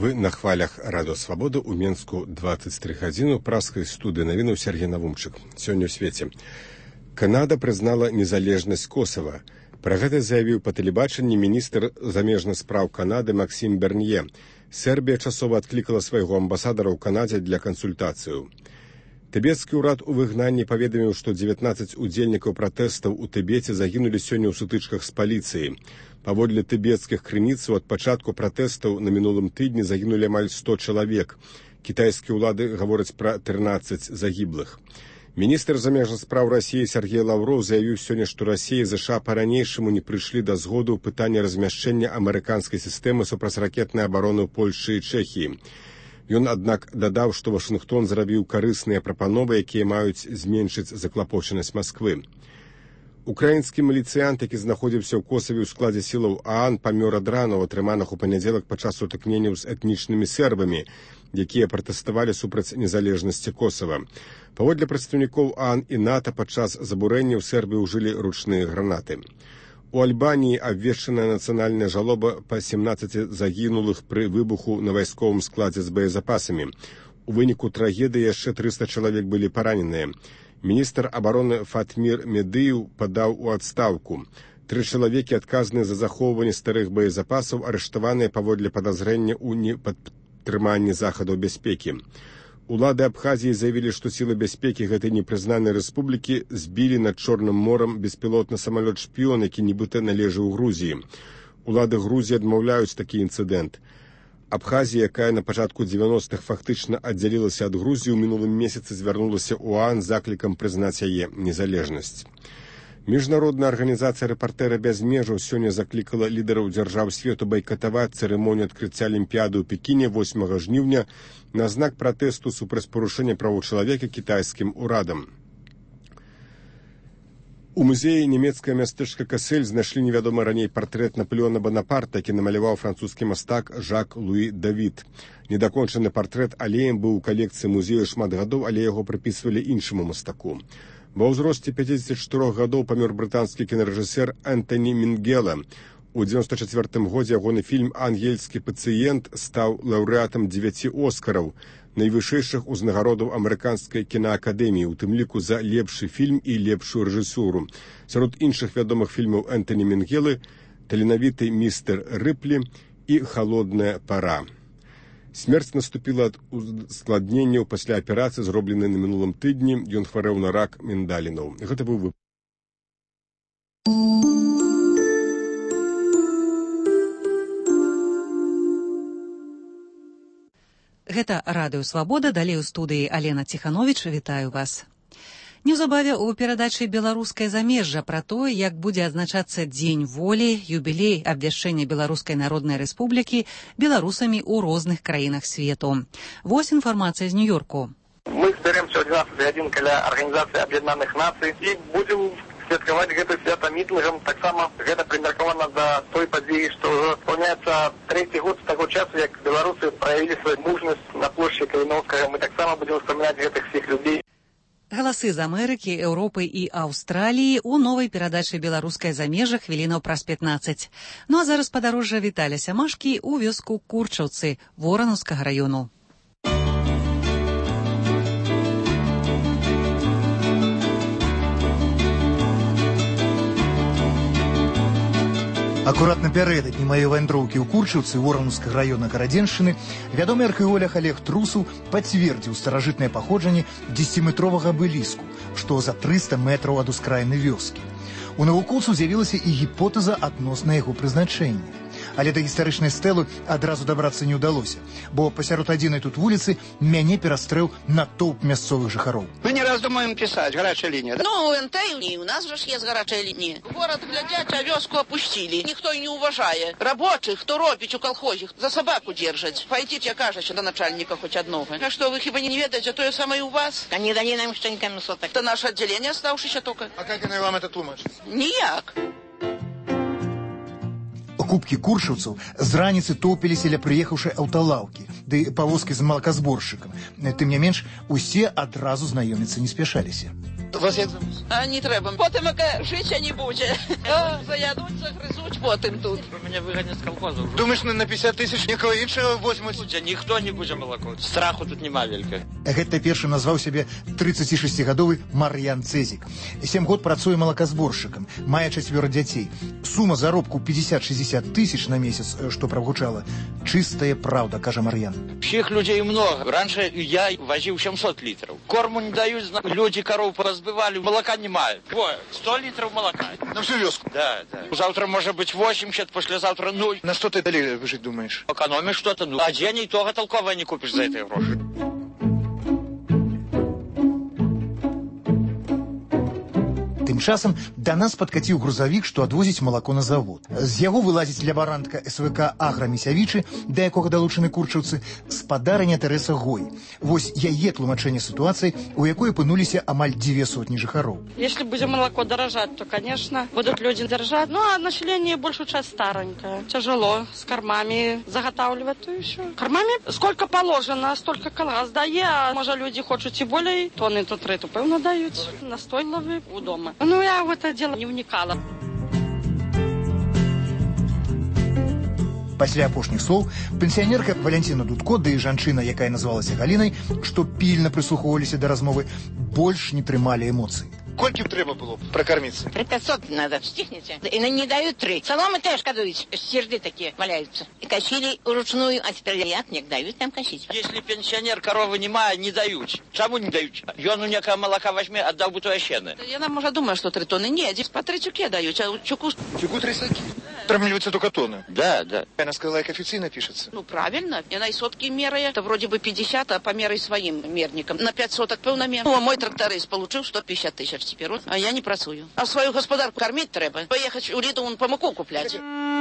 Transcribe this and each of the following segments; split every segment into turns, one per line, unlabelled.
Вы на хвалях Радио Свобода у Менску 23 гадзіны праскай студыі навінаў Сергей Навумчык. Сёння ў свеце. Канада прызнала незалежнасць Косава. Пра гэта заявіў па тэлебачанні міністр замежных спраў Канады Максім Бернье. Сербія часова адклікала свайго амбасадара ў Канадзе для кансультацыяў. Тыбецкі ўрад у выгнанні паведаміў, што 19 удзельнікаў пратэстаў у Тыбеце загінулі сёння ў сутычках з паліцыяй. Паводле тыбецкіх крыніцаў, ад пачатку пратэстаў на мінулым тыдні загінулі амаль 100 чалавек. Кітайскія ўлады гавораць пра 13 загіблых. Міністр замежных спраў Расіі Сергей Лаўроў заявіў сёння, што Расія і ЗША па-ранейшаму не прыйшлі да згоды ў пытанні размяшчэння амерыканскай сістэмы супрацьракетнай абароны ў Польшчы і Чэхіі. Ён, аднак, дадаў, што Вашынгтон зрабіў карысныя прапановы, якія маюць зменшыць заклапочанасць Масквы. Украінскі міліцыянт, які знаходзіўся ў Косаве ў складзе сілаў ААН, памёр ад ранаў, атрыманых у панядзелак падчас сутыкненняў з этнічнымі сербамі, якія пратэставалі супраць незалежнасці Косава. Паводле прадстаўнікоў ААН і НАТО, падчас забурэнняў Сербіі ўжылі ручныя гранаты. У Альбаніі абвешчаная нацыянальная жалоба па 17 загінулых пры выбуху на вайсковым складзе з боезапасамі. У выніку трагедыі яшчэ 300 чалавек былі параненыя. Міністр абароны Фатмір Медыев падаў у адстаўку. 3 чалавекі, адказныя за захоўванне старых боезапасаў, арыштаваныя паводле падазрэння ў непадтрыманні захадаў бяспекі. Улады Абхазіі заявілі, што сілы бяспекі гэтай непрызнанай рэспублікі збілі над Чорным морам беспілотны самалёт-шпіён, які нібыта належаў Грузіі. Улады Грузіі адмаўляюць такі інцыдэнт. Абхазія, якая на пачатку 90-х фактычна аддзялілася ад Грузіі, у мінулым месяцы звярнулася ў ААН з заклікам прызнаць яе незалежнасць. Міжнародная арганізацыя «Рэпартэры без межаў» сёння заклікала лідараў дзяржаў свету байкатаваць цырымонію адкрыцця Алімпіяды ў Пекіне 8 жніўня на знак пратэсту супраць парушэння правоў чалавека кітайскім урадам. У музеі нямецкае мястэчка Касель знайшлі невядомы раней партрэт Наполеона Банапарта, які намаляваў французскі мастак Жак-Луі Давід. Недакончаны партрэт алеем быў у калекцыі музею шмат гадоў, але яго прыпісвалі іншаму мастаку. Ва ўзросце 54 гадоў памёр брытанскі кінарэжысер Энтані Мінгела. У 94 годзе ягоны фільм «Ангельскі пацыент» стаў лаўрэатам 9 Оскараў, найвышэйшых узнагародаў амерыканскай кінаакадэміі, у тым ліку за лепшы фільм і лепшую рэжысуру. Сярод іншых вядомых фільмаў Энтані Мінгелы таленавіты «Містер Рыплі» і «Халодная пара». Смерць наступіла ад ускладненняў пасля аперацыі, зробленай на мінулым тыдні. Ён хварэў на рак міндалінаў. Гэта быў выпадак.
Гэта Радыё Свабода, далей у студыі Алена Ціхановіч. Вітаю вас. Неўзабаве ў перадачы «Беларускае замежжа» пра тое, як будзе адзначацца Дзень волі, юбілей абвяшчэння Беларускай Народнай Рэспублікі беларусамі ў розных краінах свету. Вось інфармацыя з Нью-Йорку.
Мы зберемся ў 12 гадзін каля Арганізацыі Аб'яднаных Нацый і будзем святкаваць гэта свята мітынгам. Таксама гэта прымеркавана да той падзеі, што ўжо спаўняецца 3-й год з таго часу, як беларусы праявілі сваю мужнасць на плошчы Каліноўскага. Мы таксама будзем успамінаць гэтых всіх людзей.
Галасы з Амерыкі, Еўропы і Аўстраліі ў новай перадачы «Беларускае замежжа» хвілінаў праз 15. Ну а зараз падарожжа Віталя Сямашкі ў вёску Курчаўцы Воранаўскага раёну.
Акурат напярэдадні маёй вандроўкі ў Курчаўцы Воранаўскага раёна Карадзеншчыны вядомы археолог Олег Трусаў пацвердзіў старажытнае паходжанне 10-метровага абеліску, што за 300 метраў ад ускраіны вёскі. У навукоўцаў з'явілася і гіпотэза адносна яго прызначэння. Але да гістарычнай стэлы адразу дабрацца не ўдалося, бо пасярод адзінай тут вуліцы мяне перастрэў натоўп мясцовых жыхароў.
Мы не раз думаем писать, горячая линия.
Ну, у НТ у нас же есть горячая линия. Город глядят, а вёску опустили. Никто и не уважает. Рабочих, кто робить у колхозих, за собаку держать. Пойдите, окажете до начальника хоть одного. А что, вы хиба не ведаете, то и самое у вас?
А не дали нам что-нибудь соток.
Это наше отделение, оставшееся только.
А как она вам это тлумачит?
Нияк.
Кубкі куршаўцаў з раніцы топіліся ля прыехаўшай аўталаўкі, ды павозкі з малаказборшчыкам. Тым не менш, усе адразу знаёміцца не спяшаліся.
Вас як зовут?
А не треба. Потім життя не буде. Заядуть, загризуть потім тут.
Меня выгонят с колхоза уже.
Думаєш, на 50 тисяч нікого іншого возьмуть?
Никто не будет молоко. Страху тут нема велька.
Гэта першым назваў сябе 36гадовы Мар'ян Цезік. 7 год працуе малаказборшчыкам, мае 4 дзяцей. Сума заробку 50-60 тысяч на месяц, што прагучала. Чыстая правда, кажа Мар'ян.
Всех людей много. Раньше я возил 700 литров. Корму не дают, люди коров поразбивали, молока немає. 100 литров молока.
На всю вёску?
Да. Завтра может быть 80, послезавтра 0.
На что ты далі жить думаешь?
Экономишь что-то, а день и того толковое не купишь за эти гроши.
Тым часам да нас падкаціў грузавік, што адвозіць малако на завод. З яго вылазіць лябарантка СВК «Агра» Місявічы, да якога далучаны курчаўцы, спадарыня Тэрэса Гой. Вось яе тлумачэнне сітуацыі, у якой апынуліся амаль 200 жыхароў.
Если будет молоко дорожать, то, конечно, будут люди дорожать. Ну, а население большую часть старенькое. Тяжело с кормами заготавливать, то еще. Кормами сколько положено, столько колгас дає, а може люди хочуть і более тонни, то 3, то певно дають. Настойливі у дома. Ну, я в это дело не вникала.
Пасля апошніх слоў пенсіянерка Валянціна Дудко, ды і жанчына, якая называлася Галінай, што пільна прыслухоўваліся да размовы, больш не трымалі эмоцый.
Колькі б трэба было прокормиться?
500 надо, стихните. И не дают 3. Соломы тоже кадують, стержды такие валяются. И косили вручную, а теперь не дают там косить.
Если пенсионер коровы немає, не дают. Чему не дают? Он у некого молока возьми, отдал бы то щены.
Я нам уже думаю, что 3 тонны. Нет, по 3 чуки дают, а чуку...
Чуку 3 саки. Травмливаются только тонны.
Да.
Она сказала, как официально пишется.
Ну, правильно. И на сотки меряя. Это вроде бы 50, а померяй своим мерником. На 5 соток певно мер. Ну, а мой тракторист получил 150 тысяч теперь. Вот. А я не працую. А свою господарку кормить треба. Поехать у Лиду по муку куплять.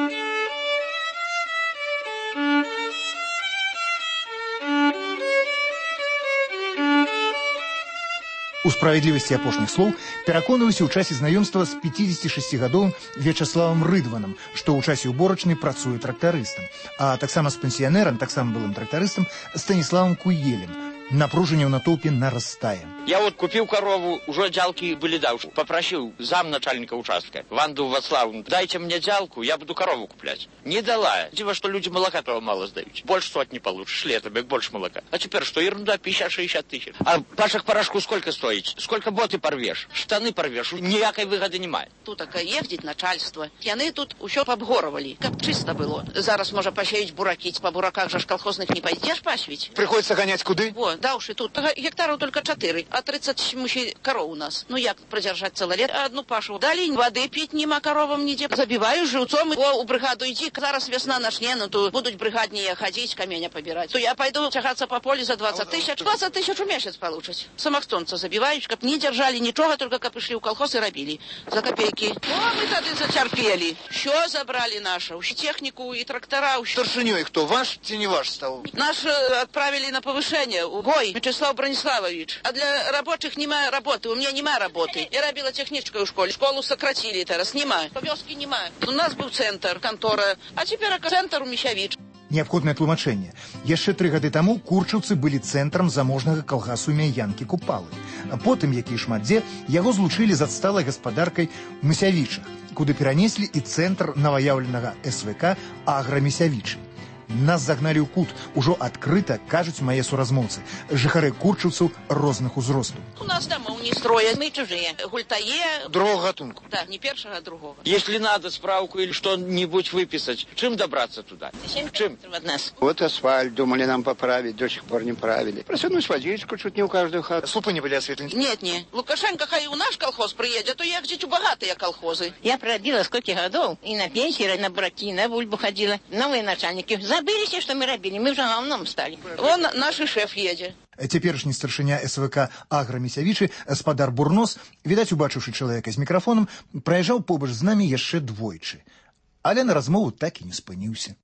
У справядлівасці апошніх слоў пераконваюся ў часе знаёмства з 56гадовым Вячаславам Рыдванам, што ў часе уборачнай працуе трактарыстам, а таксама з пенсіянерам, таксама былым трактарыстам, Станіславам Куелем. Напружение в натолпе нарастает.
Я вот купил корову, уже дзялки были дальше. Попросил замначальника участка, Ванду Вацлавовну, дайте мне дзялку, я буду корову куплять. Не дала. Диво, что люди молока того мало сдают. Больше сотни получишь, летом, больше молока. А теперь что, ерунда, 50-60 тысяч. А пашек порошку сколько стоит? Сколько боты порвешь? Штаны порвешь? Ніякой выгоды немає.
Тут таке ездить начальство. Яны тут усё побгоровали, как чисто было. Зараз можно посеять бураки. По бураках же колхозных не пойдешь пасвить.
Приходится гонять куды?
Вот. Да уж и тут гектаров только 4, а 30 мужчин коров у нас. Ну як продержать целое лет? Одну пашу дали, воды пить нема коровам нигде. Забиваю живцом, у бригаду иди, зараз весна начне, ну то будут бригаднее ходить, каменя побирать. То я пойду тягаться по полю за 20 тысяч. 20 тысяч в месяц получить. Самохтонца забиваю, чтоб не держали ничего, только как пришли в колхоз и робили. За копейки. О, мы тогда затерпели. Все забрали наше, технику и трактора.
Старшиней кто, ваш или не ваш стал?
Наш отправили на повышение. Гой Вячеслав Брониславович. А для рабочих нема работы. У меня нема работы. Я робила техничкой у школе. Школу сократили teraz. Нема. По вёске нема. У нас был центр, контора. А теперь центр у Місявіч.
Неабходнае тлумачэнне. Яшчэ 3 гады таму курчаўцы былі цэнтрам заможнага калгасу Мяянкі Купалы. А потым, як і шмат дзе, яго злучылі з адсталай гаспадаркай у Місявічах, куды перанеслі і цэнтр новаяўленага СВК «Агра» Місявічы. Нас загналі ў кут, ужо адкрыта, кажуць мае суразмоўцы, жыхары курчаўцаў розных узростаў.
У нас домов не строят, мы чужие. Гультае.
Другого гатунку.
Да, не первого, а другого.
Если надо справку или что-нибудь выписать, чем добраться туда? Чем?
От нас.
Вот асфальт думали нам поправить, до сих пор не правили. Просунуть водичку чуть не у каждую хату.
Слупы не были осветлены?
Нет, не. Лукашенко, хай у наш колхоз приедет, то ехать у богатые колхозы.
Я пробила сколько годов, и на пенсии, и на бураки, на бульбу ходила. Новые начальники забыли все, что мы робили, мы уже говном стали.
Вон наш шеф едет.
Цяперашні старшыня СВК «Агра» Місявічы, спадар Бурнос, відаць, убачыўшы чалавека з мікрафонам, праязджаў побач з намі яшчэ двойчы. Але на размову так і не спыніўся.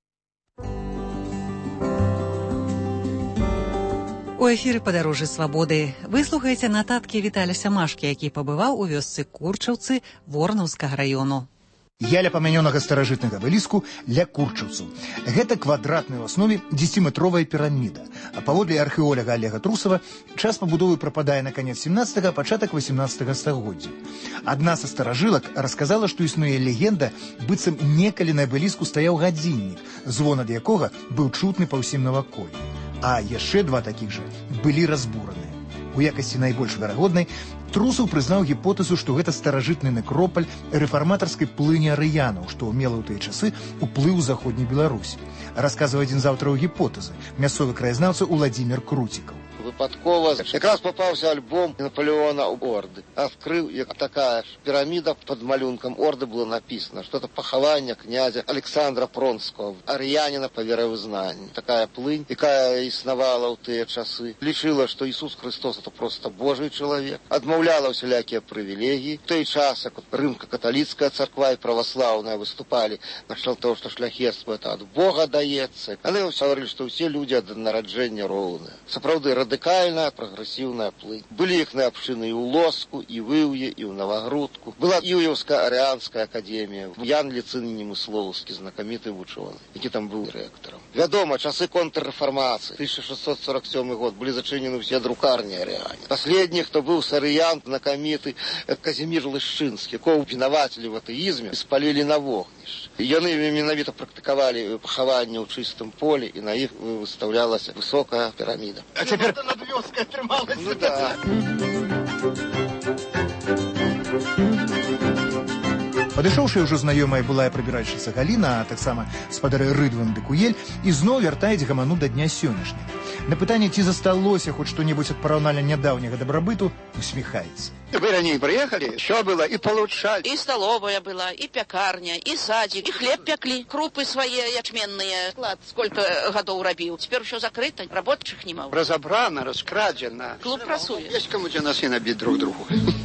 У эфіры «Падарожжа свабоды» вы слухаеце нататкі Віталя Сямашкі, які пабываў у вёсцы Курчаўцы Воронаўскага раёну.
Я ля памянёнага старажытнага абеліску ля курчаўцаў. Гэта квадратная ў аснове 10-метровая піраміда. А паводле археолага Олега Трусова, час пабудовы прападае на канец 17-го, пачатак 18-го стагоддзя. Адна са старажылак расказала, што існуе легенда, быццам некалі на абеліску стаяў гадзіннік, звон ад якога быў чутны па ўсім наваколлі. А яшчэ два такіх жа былі разбураныя. У якасці найбольш верагоднай Трусаў прызнаў гіпотэзу, што гэта старажытны некропаль рэфарматарскай плыні арыянаў, што мела ў тыя часы ўплыў у заходняй Беларусі. Расказвае адзін з аўтараў гіпотэзы, мясцовы краязнаўца Уладзімір Круцікаў.
Выпадкова якраз попаўся альбом Наполеона Орды. Адкрыў, як такая ж піраміда пад малюнкам Орды было написано, что это пахаванне князя Александра Пронского, арыяніна па веравызнанні. Такая плынь, якая існавала ў тыя часы, лічыла, што Ісус Христос это просто Божий чалавек, адмаўляла ўсялякія прывілегіі. В той час, як рымска-каталіцкая царква і праваслаўная выступалі накшталт того, што шляхецтва это ад Бога даецца, але ўсе говорили, што ўсе людзі ад нараджэння роўныя. Сапраўды радыкальная, прагрэсіўная плынь. Былі іхныя абшчыны і ў Лоску, і ў Іўе, і ў Навагрудку. Была Іўеўская арыянская академія. Ян Ліцыній Немыслоўскі, знакаміты вучоны, які там быў рэктарам. Вядома, часы контррэфармацыі, 1647 год, былі зачынены ўсе друкарні арыяне. Паследні, хто быў сарыян, знакаміты Казімір Лышчынскі, якого вінавацілі в атэізме, спалілі на вогнішчы. Яны менавіта практыкавалі пахаванне ў чыстым полі, і на іх выстаўлялася высокая піраміда.
А цяпер над вёскай атрымалася.
Ну да.
Падышоўшы ўжо знаёмая былая прыбіральшыца Галіна, а таксама спадары Рыдван ды Куель, ізноў вяртаюць гаману да дня сённяшняга. На пытанне, ці засталося хоць што-небудзь ад параўнальна нядаўняга дабрабыту, усміхаецца.
Вы раней приехали, все было и получали.
И столовая была, и пекарня, и садик, и хлеб пекли, крупы свои ячменные. Склад сколько годов робил. Теперь все закрыто, рабочих нема.
Разобрано, раскрадено.
Клуб працує.
Есть кому где носы набить друг другу.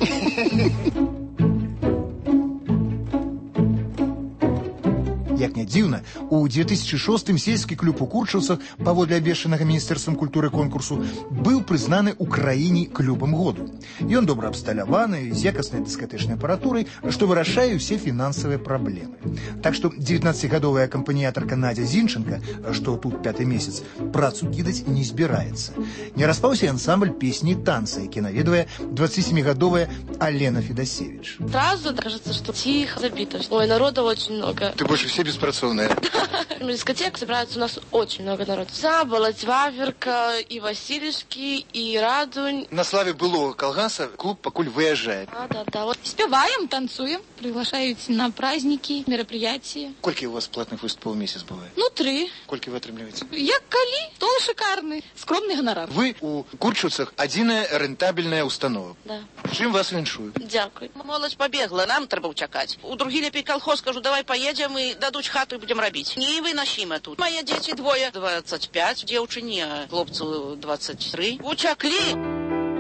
Як не дзіўна, у 2006-м сельскі клуб у Курчаўцах, паводле абвешчанага міністэрствам культуры конкурсу, быў прызнаны ў краіне клубам году. Ён добра абсталяваны, з якаснай дыскатэчнай апаратурай, што вырашае ўсе фінансавыя праблемы. Так што 19-гадовая акампаніятарка Надзя Зінченка, што тут 5-й месяц, працу кідаць не збіраецца. Не распаўся ансамбль песні і танца, які наведвае 27-гадовая Алена Федасевич.
Сразу кажется, что тихо, забито. Ой, народа очень много.
Ты больше все беспрацовные.
На дискотеку собирается у нас очень много народу. Заболоть, Ваверка, и Васильевский, и Радунь.
На славе былого колгаса клуб покуль выезжает.
Да. Вот спеваем, танцуем, приглашают на праздники, мероприятия.
Сколько у вас платных выступов в месяц бывает?
3.
Сколько вы отрымливаете?
Як калі, стол шикарный, скромный гонорар.
Вы у Курчаўцах адзіная рэнтабельная установа.
Да.
Чым вас віншую?
Дякую.
Молодь побегла, нам трэба чакаць. У другі лепей колхоз, кажу, давай поедем и дадуць хату и будем робить. Не выносимо тут. Мои дети двое, 25, девчине, а хлопцу 23. Учакли.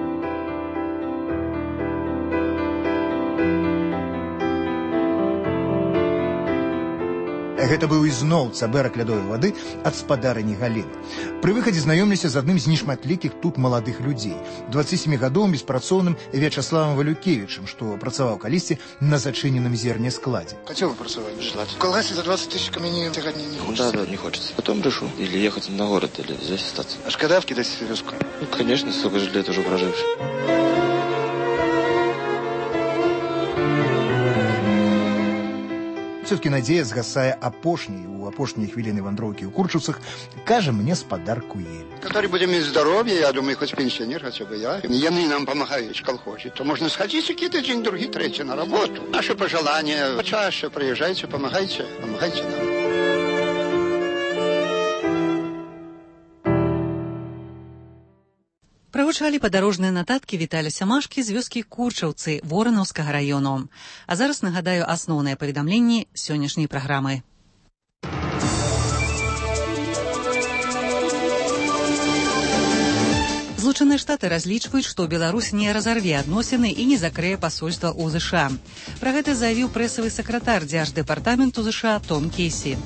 Гэта быў ізноў цабэрак лядовай вады ад спадарыні Галіны. Пры выхадзе знаёмлюся з адным з нешматлікіх тут маладых людзей, 27-гадовым беспрацоўным Вячаславам Валюкевічам, што працаваў калісьці на зачыненым зернескладзе.
Хотел бы працаваць? Желательно. В колгасе за 20 тысяч каменей тягать не хочется.
Да, не хочется. Потом решу. Или ехать на город, или здесь остаться.
А шкода вкидать в вёску?
Ну, конечно, столько же лет уже проживший.
Все-таки надзея згасае апошняй, у апошнія хвіліны вандроўкі ў Курчаўцах, кажа мне спадар Куель.
Который будем иметь здоровье, я думаю, хоть пенсионер, хотя бы я. Яны нам помогают в колхозе. То можно сходить какие-то день, другие, третий на работу. Наши пожелания. Почаще приезжайте, помогайте нам.
Прагучалі падарожныя нататкі Віталя Сямашкі з вёскі Курчаўцы Воранаўскага раёну. А зараз нагадаю асноўныя паведамленні сённяшняй праграмы. Злучаныя Штаты разлічваюць, што Беларусь не разарве адносіны і не закрые пасольства ў ЗША. Пра гэта заявіў прэсавы сакратар Дзярждэпартаменту ЗША Том Кейсі.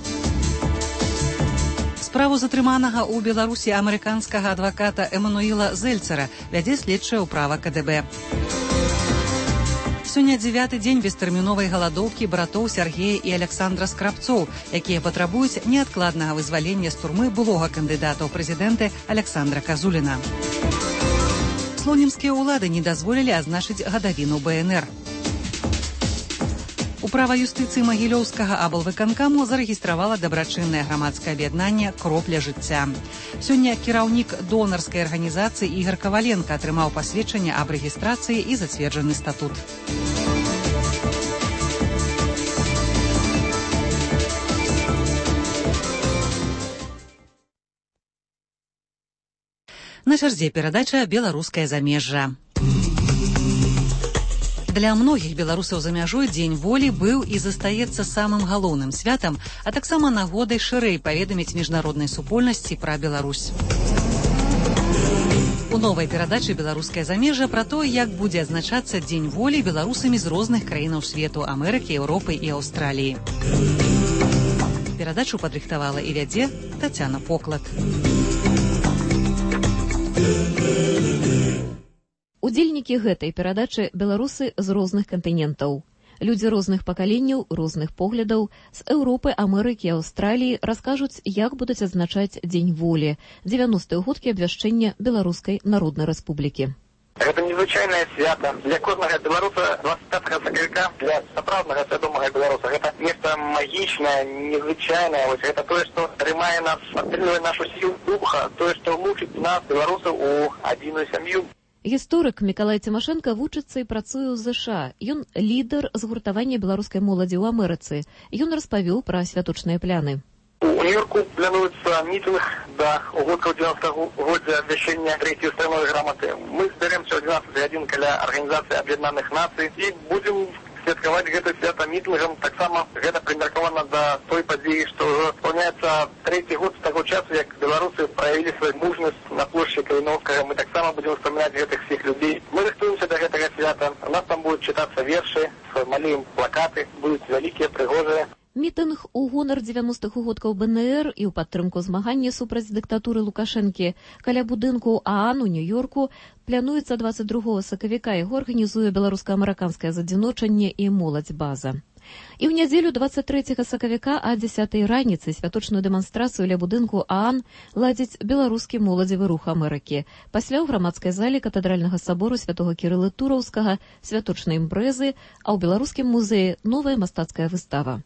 Справу затрыманага ў Беларусі амерыканскага адваката Эмануіла Зельцера вядзе следчая ўправа КДБ. Сёння 9-й дзень бестэрміновай галадоўкі братоў Сяргея і Александра Скрабцоў, якія патрабуюць неадкладнага вызвалення з турмы былога кандыдата ў прэзідэнты Александра Казуліна. Слонімскія ўлады не дазволілі азначыць гадавіну БНР. Управа юстыцыі Магілёўскага аблвыканкаму зарэгістравала дабрачыннае грамадскае аб'яднанне «Кропля жыцця». Сёння кіраўнік донарскай арганізацыі Ігар Каваленка атрымаў пасведчанне аб рэгістрацыі і зацверджаны статут. На чарзе перадача «Беларускае замежжа». Для многіх беларусаў за мяжой дзень волі быў і застаецца самым галоўным святам, а таксама нагодай шырэй паведаміць міжнароднай супольнасці пра Беларусь. У новай перадачы «Беларускае замежжа» пра тое, як будзе адзначацца дзень волі беларусамі з розных краінаў свету, Амерыкі, Еўропы і Аўстраліі. Перадачу падрыхтавала і вядзе Тацяна Поклад.
Удзельнікі гэтай перадачы беларусы з розных кантынентаў. Людзі розных пакаленняў, розных поглядаў з Еўропы, Амерыкі, Аўстраліі раскажуць, як будуць адзначаць Дзень волі, 90-й годкі абвяшчэння Беларускай Народнай Рэспублікі.
Гэта незвычайнае свята. Для кожнага беларуса 25 сакавіка, для сапраўднага свядомага беларуса, гэта нешта магічнае, незвычайнае. Вось гэта тое, што трымае нас, падтрымлівае нашу сілу духа, тое, што мучыць нас, беларусаў, у адзіную сям'ю.
Гісторык Мікалай Цімашэнка вучыцца і працуе ў ЗША. Ён лідар згуртавання беларускай моладзі ў Амерыцы. Ён распавёў пра святочныя пляны.
У Нью-Йорку плануецца мітынг да угодкаў 90-го годдзя абвяшчэння трэцяй усталовай граматы. Мы збяремся ў 12:01 каля Арганізацыі Аб'яднаных Нацый і будзем святкаваць гэта свята мітынгам. Таксама гэта прымеркавана да той падзеі, што спаўняецца трэці год з таго часу, як беларусы праявілі сваю мужнасць на плошчы Каліноўскага. Мы таксама будзем успамінаць гэтых всіх людзей. Мы рыхтуемся да гэтага свята. У нас там будуць чытацца вершы, малюем плакаты, будуць вялікія, прыгожыя.
Мітынг у гонар 90-х угодкаў БНР і ў падтрымку змагання супраць дыктатуры Лукашэнкі каля будынку ААН у Нью-Йорку плануецца 22 сакавіка. Яго арганізуе беларуска-амерыканскае задзіночанне і моладзь база. І ў нядзелю 23 сакавіка а 10-й раніцы святочную дэманстрацыю ля будынку ААН ладзіць беларускі моладзевы рух Амерыкі. Пасля ў грамадскай зале катедральнага сабору святога Кірыла Тураўскага святочнай імпрэзы, а ў беларускім музеі новая мастацкая выстава.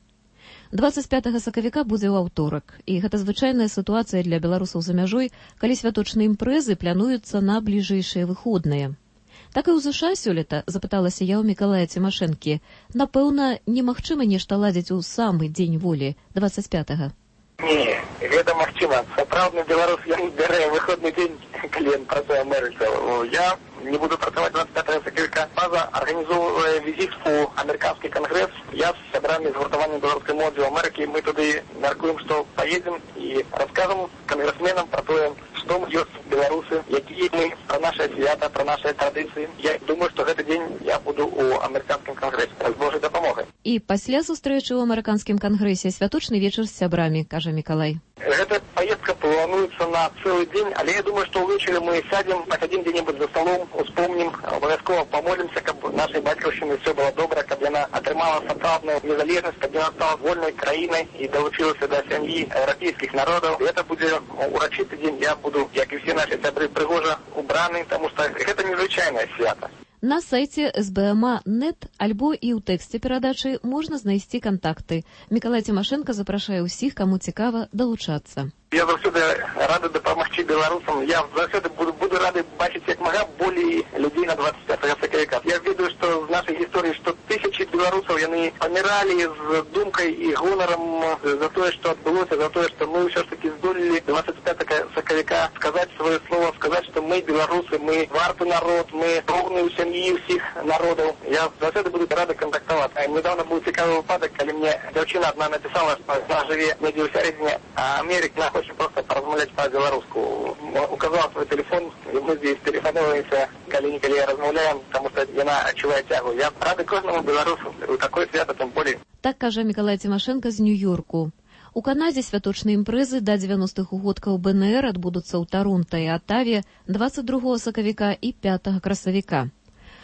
25 сакавіка будзе ў аўторак, і гэта звычайная сітуацыя для беларусаў за мяжой, калі святочныя імпрэзы плануюцца на бліжэйшыя выходныя. Так і ў ЗША сёлета, запыталася я ў Мікалая Цімашэнкі, напэўна, немагчыма нешта ладзіць у самы дзень волі, 25-га.
Не, гэта магчыма. Сапраўдны беларус, ён бярэ выходны дзень, калі ён працуе ў Амерыцы. Я не буду працаваць 25 сакавіка. База арганізоўвае візіт у амерыканскі кангрэс. Я з сябрамі згуртавання беларускай моладзі ў Амерыкі. Мы туды мяркуем, што паедзем і раскажам кангрэсменам пра тое, што ёсць беларусы, якія мы, пра нашае свята, пра нашыя традыцыі. Я думаю, што гэты дзень я буду ў амерыканскім кангрэсе з Божай дапамогай.
І пасля сустрэчы ў амерыканскім кангрэсе святочны вечар з сябрамі, кажа Мікалай.
Гэта паездка плануецца на цэлы дзень, але я думаю, што ўвечары мы сядзем, пасядзім дзе-небудзь за сталом, успомнім, абавязкова памолімся, каб нашай бацькаўшчыны все было добра, каб яна атрымала сапраўдную незалежнасць, каб яна стала вольнай краінай і далучылася да сям'і еўрапейскіх народаў. Гэта будзе урачысты дзень, я буду, як і все нашы сябры, прыгожа убраны, таму што гэта незвычайнае свята.
На сайце СБМА.нет альбо і ў тэксце перадачы можна знайсці кантакты. Мікалай Цімашэнка запрашае ўсіх, каму цікава, далучацца.
Я заўсёды рады дапамагчы беларусам. Я заўсёды буду рады бачыць як мага болей людзей на 25 сакавіка. Я ведаю, што з нашай гісторыі, што тысячы беларусаў яны паміралі з думкай і гонарам за тое, што адбылося, за тое, што мы ўсё ж такі здолелі 25 сакавіка сказаць сваё слово, сказаць, што мы беларусы, мы варты народ, мы роўныя ў сям'і ўсіх народаў. Я заўсёды буду рады кантактаваць. Недавно быў цікавы выпадак, калі мне дзяўчына адна напісала, што яна жыве недзе ў сярэдзіне Амерыкі, просто поразмаўляць па-беларуску. Указала свой телефон, і мы здесь телефонуемся, калі-нікалі размаўляем, таму што яна адчувае цягу. Я рады кожнаму беларусу у такое свята, тым болей.
Так кажа Мікалай Цімашэнка з Нью-Йорку. У Канадзе святочныя імпрэзы да 90-х угодкаў БНР адбудуцца ў Таронта і Атаве 22 сакавіка і 5 красавіка.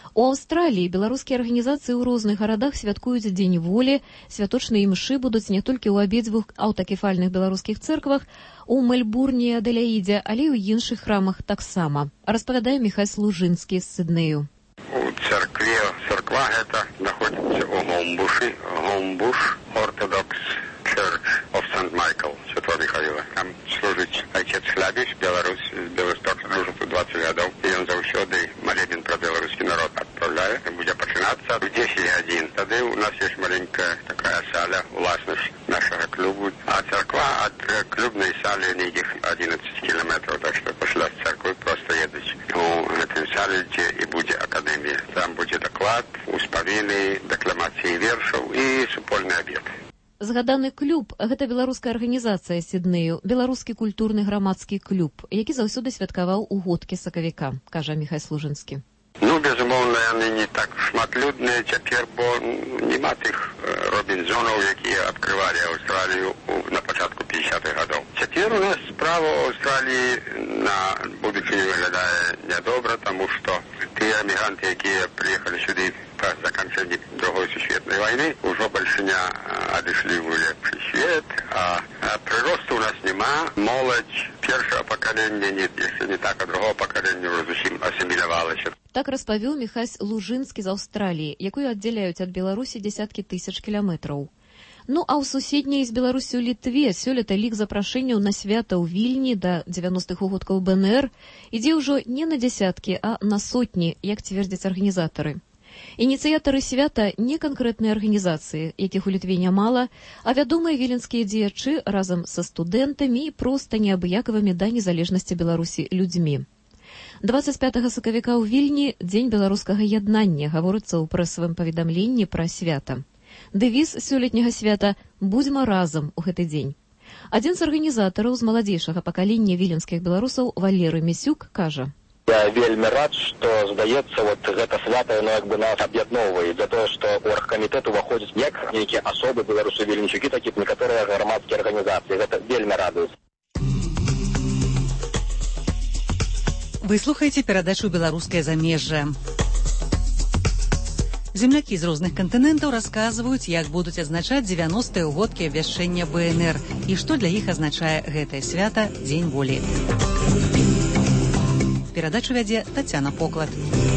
У Аўстраліі беларускія арганізацыі ў розных гарадах святкуюць Дзень волі. Святочныя імшы будуць не толькі ў абедзвюх аўтакефальных беларускіх цэрквах, у Мельбурне і Аделяідзе, але і ў іншых храмах таксама. Распавядае Міхась Лужынскі з Сіднею.
У церква гэта знаходзіцца ў Гомбушы. Гомбуш Orthodox Church of St. Michael, Святого Михаила. Там служыць отец Хлябіш, беларус з Беластока, служыць тут 20 гадоў. І ён заўсёды малебен пра беларускі народ адпраўляе. Будзе пачынацца в 10 гадзін. Тады у нас ёсць маленькая такая саля, уласнасць нашага клубу. А церква ад клубнай салі нейкіх 11 кілометраў, так што пасля церквы проста едуць. У гэтай сале, дзе і будзе акадэмія. Там будзе даклад, успавіны, дакламацыі вершаў і супольны абед.
Згаданы клуб – гэта беларуская арганізацыя Сіднею, беларускі культурны грамадскі клуб, які заўсёды святкаваў угодкі сакавіка, кажа Міхась Лужынскі.
Безумоўна, яны не так шматлюдныя цяпер, бо няма тых Робінзонаў, якія адкрывалі Аўстралію на пачатку 50-х гадоў. Цяпер у нас справа ў Аўстраліі на будучыню выглядае нядобра, таму што тыя эмігранты, якія прыехалі сюды па заканчэнні Другой сусветнай вайны, ужо бальшыня адышлі ў лепшы свет, а прыросту у нас няма. Моладзь першага пакалення, якщо не так, а другого пакалення ўжо зусім асімілявалася.
Так распавёў Міхась Лужынскі з Аўстраліі, якую аддзяляюць ад Беларусі дзесяткі тысяч кіламетраў. Ну а ў суседняй з Беларусю Літве сёлета лік запрашэнняў на свята ў Вільні да 90-х угодкаў БНР ідзе ўжо не на дзесяткі, а на сотні, як цвердзяць арганізатары. Ініцыятары свята не канкрэтныя арганізацыі, якіх у Літве нямала, а вядомыя віленскія дзеячы разам са студэнтамі і проста неабыякавымі да незалежнасці Беларусі людзьмі. 25 сакавіка ў Вільні – Дзень беларускага яднання, гаворыцца ў прэсавым паведамленні пра свята. Дэвіз сёлетняга свята «Будзьма разам» у гэты дзень. Адзін з арганізатараў з маладзейшага пакалення віленскіх беларусаў Валеры Місюк кажа:
Я вельмі рад, што, здаецца, гэта свята, яно нас аб'ядноўвае, за тое, што ў аргкамітэт уваходзяць як нейкія асобы беларусы-вільнічукі, так і некаторыя грамадскія арганізацыі. Гэта вельмі радуе.
Вы слухаеце перадачу «Беларускае замежжа». Землякі з розных кантынентаў расказваюць, як будуць адзначаць 90-е ўгодкі абвяшчэння БНР і што для іх азначае гэтае свята Дзень волі. Перадачу вядзе Тацяна Поклад.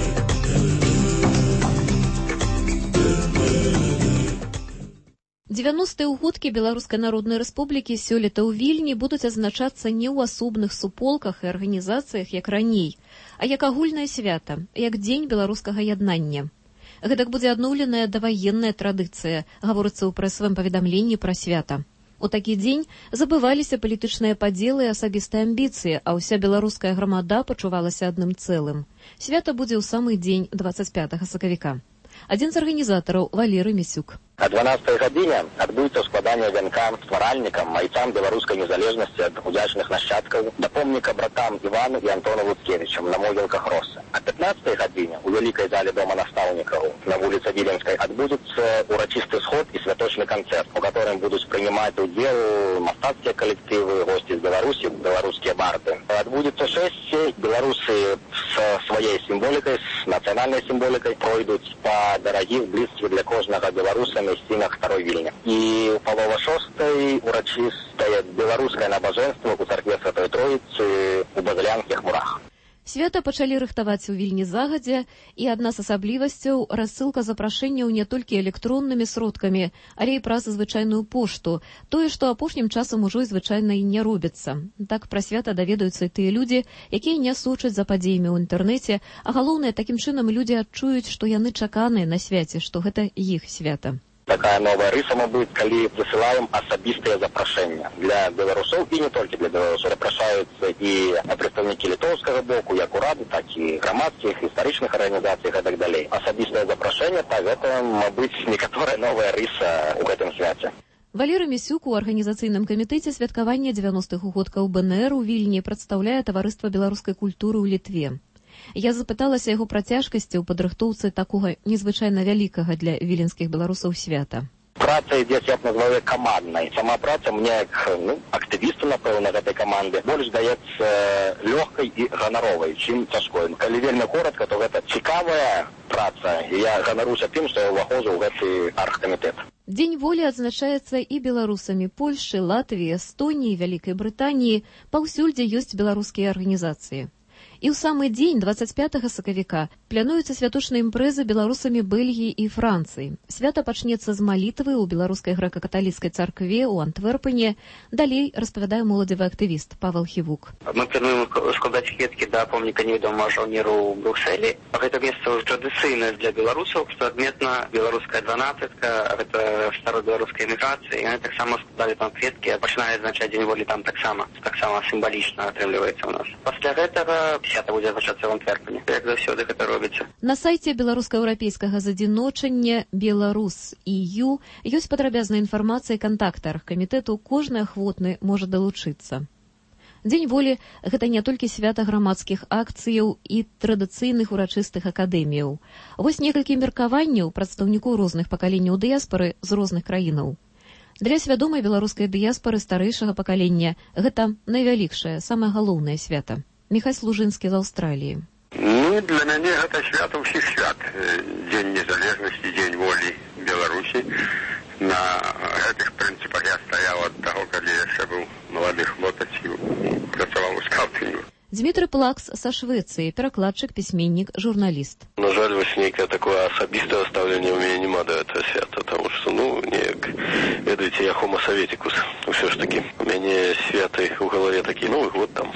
Дзевяностыя ўгодкі Беларускай Народнай Рэспублікі сёлета ў Вільні будуць адзначацца не ў асобных суполках і арганізацыях, як раней, а як агульнае свята, як Дзень беларускага яднання. Гэтак будзе адноўленая даваенная традыцыя, гаворыцца ў прэсавым паведамленні пра свята. У такі дзень забываліся палітычныя падзелы і асабістыя амбіцыі, а ўся беларуская грамада пачувалася адным цэлым. Свята будзе ў самы дзень 25 сакавіка. Адзін з арганізатараў Валеры Місюк.
О 12-й гадзіне адбудзецца складанне вянка стваральнікам, майцам беларускай незалежнасці ад удзячных нашчадкаў да помніка братам Івану і Антону Луцкевічам на могілках Росса. О 15-й гадзіне у вялікай зале дома настаўнікаў на вуліцы Віленскай адбудзецца урачысты сход і святочны канцэрт, у которым будуць прынимаць удзел мастацкія калектывы, госці з Беларусі, беларускія барды. Адбудзецца шэсце, беларусы з сваёй сімволікай, з нацыянальнай сімволікай пройдуць па дарагіх блізкіх для кожнага беларуса мясцінах Старой Вільні. І у палова шостай урачыстае беларускае набажэнства у царкве Святой Троіцы у Базылянскіх мурах.
Свята пачалі рыхтаваць у Вільні загадзя, і адна з асаблівасцяў – рассылка запрашэнняў не толькі электроннымі сродкамі, але і праз звычайную пошту, тое, што апошнім часам ужо і звычайна і не робіцца. Так пра свята даведаюцца і тыя людзі, якія не сочаць за падзеямі ў інтэрнэце, а галоўнае, такім чынам людзі адчуюць, што яны чаканыя на свяце, што гэта іх свята.
Такая новая рыса, мабыць, калі засылаем асабістыя запрашэння для беларусоў і не толькі для беларусаў. Запрашаюцца і прадстаўнікі літоўскага боку, як урады, так і грамадскіх, гістарычных арганізацый і так далей. Асабістае запрашэнне, так гэта, мабыць, некаторая новая рыса ў гэтым свяце.
Валеры Місюк у арганізацыйным камітэце святкавання 90-х угодкаў БНР у Вільні прадстаўляе таварыства беларускай культуры ў Літве. Я запыталася яго пра цяжкасці ў падрыхтоўцы такога незвычайна вялікага для віленскіх беларусаў свята.
Праца ідзе, я б назваў, каманднай. Сама праца мне, як актывісту, напэўна, гэтай каманды, больш даецца лёгкай і ганаровай, чым цяжкой. Калі вельмі коротка, то гэта цікавая праца, і я ганаруся тым, што я ўваходжу ў гэты аргкамітэт.
Дзень волі адзначаецца і беларусамі Польшы, Латвіі, Эстоніі, Вялікай Брытаніі, паўсюль, дзе ёсць беларускія арганізацыі. І ў самы дзень, 25 сакавіка, плануюцца святочныя імпрэзы беларусамі Бельгіі і Францыі. Свята пачнецца з малітвы ў беларускай грэка-каталіцкай царкве ў Антверпене. Далей распавядае моладзевы актывіст Павел Хівук.
Мы плануем складаць кветкі да помніка невядомага жаўнеру ў Брюкселі. Гэта месца ўжо традыцыйнае для беларусаў, што адметна беларуская 12-ка, гэта старобеларускай эміграцыі. Яны таксама складалі там кветкі, а пачынае адзначаць дзень волі там таксама сімвалічна атрымліваецца ў нас. Пасля гэтага свята будзе адзначацца ў Антверпене. Як заўсёды гэта робіцца.
На сайце беларуска-еўрапейскага задзіночання Беларус.eu ёсць падрабязная інфармацыя і кантакты аргкамітэту, кожны ахвотны можа далучыцца. Дзень волі – гэта не толькі свята грамадскіх акцыяў і традыцыйных урачыстых акадэміяў. Вось некалькі меркаванняў прадстаўнікоў розных пакаленняў дыяспары з розных краінаў. Для свядомай беларускай дыяспары старэйшага пакалення гэта найвялікшае, самае галоўнае свята. Міхай Служынскі з Аўстраліі.
Для мяне гэта свята ўсіх свят. Дзень незалежнасці, дзень волі Беларусі. На гэтых прынцыпах я стаяў ад таго, калі яшчэ быў малады хлопец і працаваў у скаўтынгу.
Дмітрый Плакс са Швецыі, перакладчык, пісьменнік, журналіст.
На жаль, вось нейкае такое асабістае стаўленне ў мяне няма да гэтага свята, таму што, неяк, ведаеце, я хомо саветікус, усё ж такі. У мяне святы ў галаве такі, Новы год там,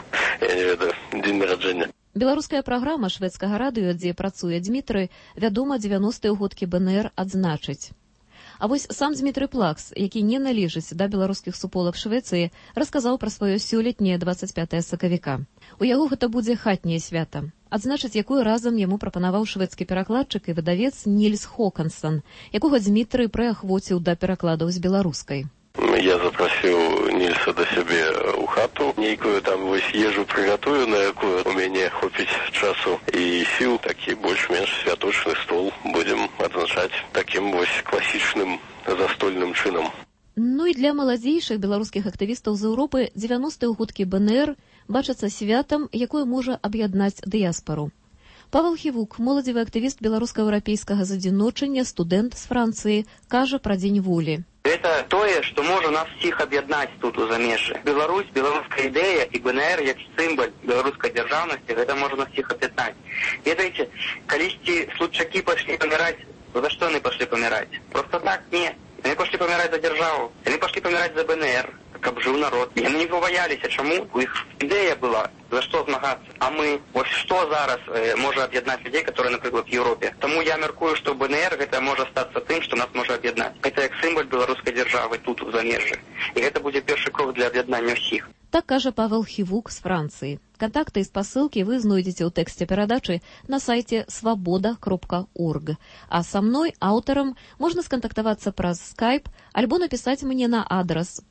я не ведаю, дзень нараджэння.
Беларуская праграма шведскага радыё, дзе працуе Дмітрый, вядома, 90-е ўгодкі БНР адзначыць. А вось сам Дмітрый Плакс, які не належыць да беларускіх суполак Швецыі, расказаў пра сваё сёлетняе 25 сакавіка. У яго гэта будзе хатняе свята, адзначыць якое разам яму прапанаваў шведскі перакладчык і выдавец Нільс Хокансон, якога Дмітрый прыахвоціў да перакладаў з беларускай.
Я запрасіў Нільса да сябе ў хату, нейкую там вось ежу прыгатую, на якую у мяне хопіць часу і сіл, такі больш-менш святочны стол будзем адзначаць такім вось класічным застольным чынам.
Ну і для маладзейшых беларускіх актывістаў з Еўропы 90-е ўгодкі БНР бачацца святам, якое можа аб'яднаць дыяспару. Павел Хівук, моладзевы актывіст беларуска-еўрапейскага задзіночання, студэнт з Францыі, кажа пра дзень волі.
Гэта тое, што можа нас всіх аб'яднаць тут у замежжы. Беларусь, беларуская ідэя і БНР як сімвал беларускай дзяржаўнасці, гэта можа нас всіх аб'яднаць. Ведаеце, калісьці случакі пайшлі паміраць, за што яны пайшлі паміраць? Просто так, не. Яны пайшлі паміраць за дзяржаву, яны пайшлі паміраць за БНР, каб жыў народ. Яны не пабаяліся, чаму? У іх ідэя была, за што змагацца. А мы, вось што зараз можа аб'яднаць людзей, которые, напрыклад, в Еўропе. Таму я мяркую, што БНР гэта можа стацца тым, што нас можа аб'яднаць. Гэта як сімвал беларускай дзяржавы тут у замежжы. І гэта будзе першы крок для аб'яднання ўсіх.
Так кажа Павел Хівук з Францыі. Кантакты і спасылкі вы знойдзеце ў тэксце перадачы на сайце свабода.орг. А са мной, аўтарам, можна скантактавацца праз Skype альбо напісаць мне на адрас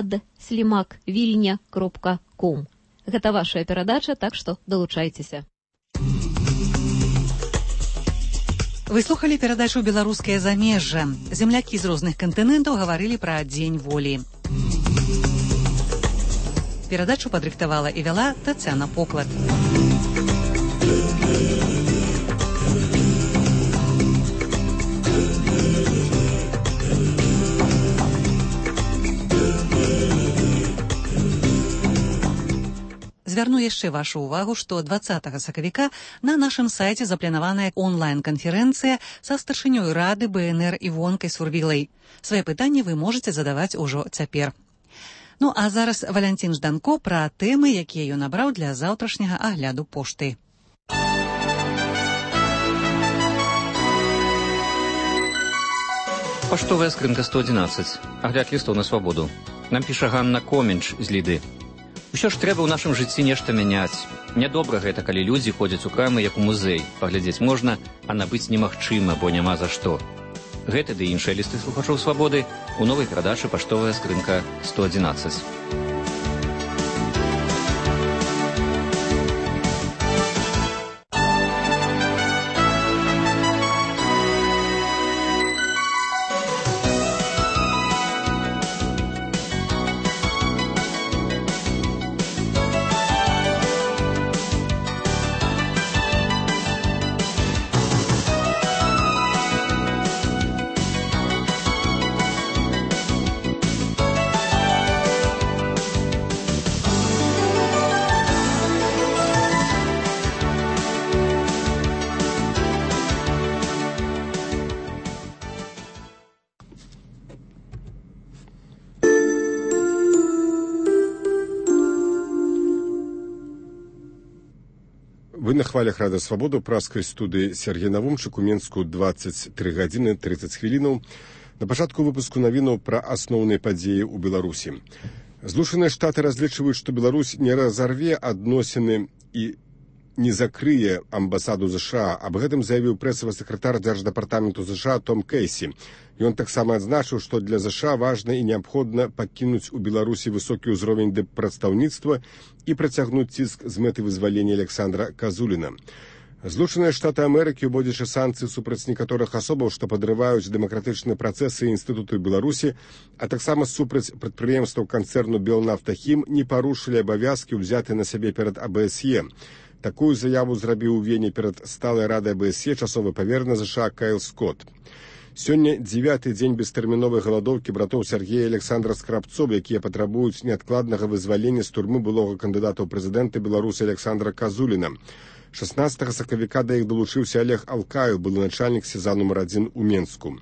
poklad@vilnia.com. Гэта вашая перадача, так што далучайцеся.
Вы слухалі перадачу «Беларускае замежжа». Землякі з розных кантынентаў гаварылі пра дзень волі. Перадачу падрыхтавала і вяла Тацяна Поклад. Звярну яшчэ вашу ўвагу, што 20 сакавіка на нашым сайце запланаваная онлайн-канферэнцыя са старшынёй рады БНР Івонкай Сурвілай. Свае пытанні вы можаце задаваць ужо цяпер. Ну, а зараз Валянцін Жданко пра тэмы, якія ён набраў для заўтрашняга агляду пошты.
Паштовая скрынка 111. Агляд лістоў на свабоду. Нам піша Ганна Коменч з Ліды. Усё ж трэба ў нашым жыцці нешта мяняць. Нядобра гэта, калі людзі ходзяць у крамы, як у музей. Паглядзець можна, а набыць немагчыма, бо няма за што. Гэты ды іншыя лісты слухачоў свабоды у новай перадачы «Паштовая скрынка 111».
Вы на хвалях Рады Свабоды, праскай студыі Сергей Навумчык, у Менску 23 гадзіны 30 хвілінаў. На пачатку выпуску навінаў пра асноўныя падзеі ў Беларусі. Злучаныя Штаты разлічваюць, што Беларусь не разарве адносіны і не закрые амбасаду США. Аб гэтым заявіў прэсавы сакратар Дзярждапартаменту США Том Кейсі. Ён таксама адзначыў, што для США важна і неабходна пакінуць у Беларусі высокі ўзровень прадстаўніцтва і працягнуць ціск з мэты вызвалення Александра Казуліна. Злучаныя Штаты Амерыкі, уводзячы санкцыі супраць некаторых асобаў, што падрываюць дэмакратычныя працэсы і інстытуты Беларусі, а таксама супраць прадпрыемстваў канцэрну Белнафтахім, не парушылі абавязкі, ўзятыя на сябе перад АБСЕ. Такую заяву зрабіў у Вене перад сталай радай АБСЕ часовы паверхня США Кайл Скотт. Сёння 9-й дзень бестэрміновай галадоўкі братоў Сергея і Александра Скрабцоў, якія патрабуюць неадкладнага вызвалення з турмы былога кандыдата ў прэзідэнты Беларусі Александра Казуліна. 16 сакавіка да іх далучыўся Олег Алкаев, былы начальнік СІЗА нумар 1 у Менску.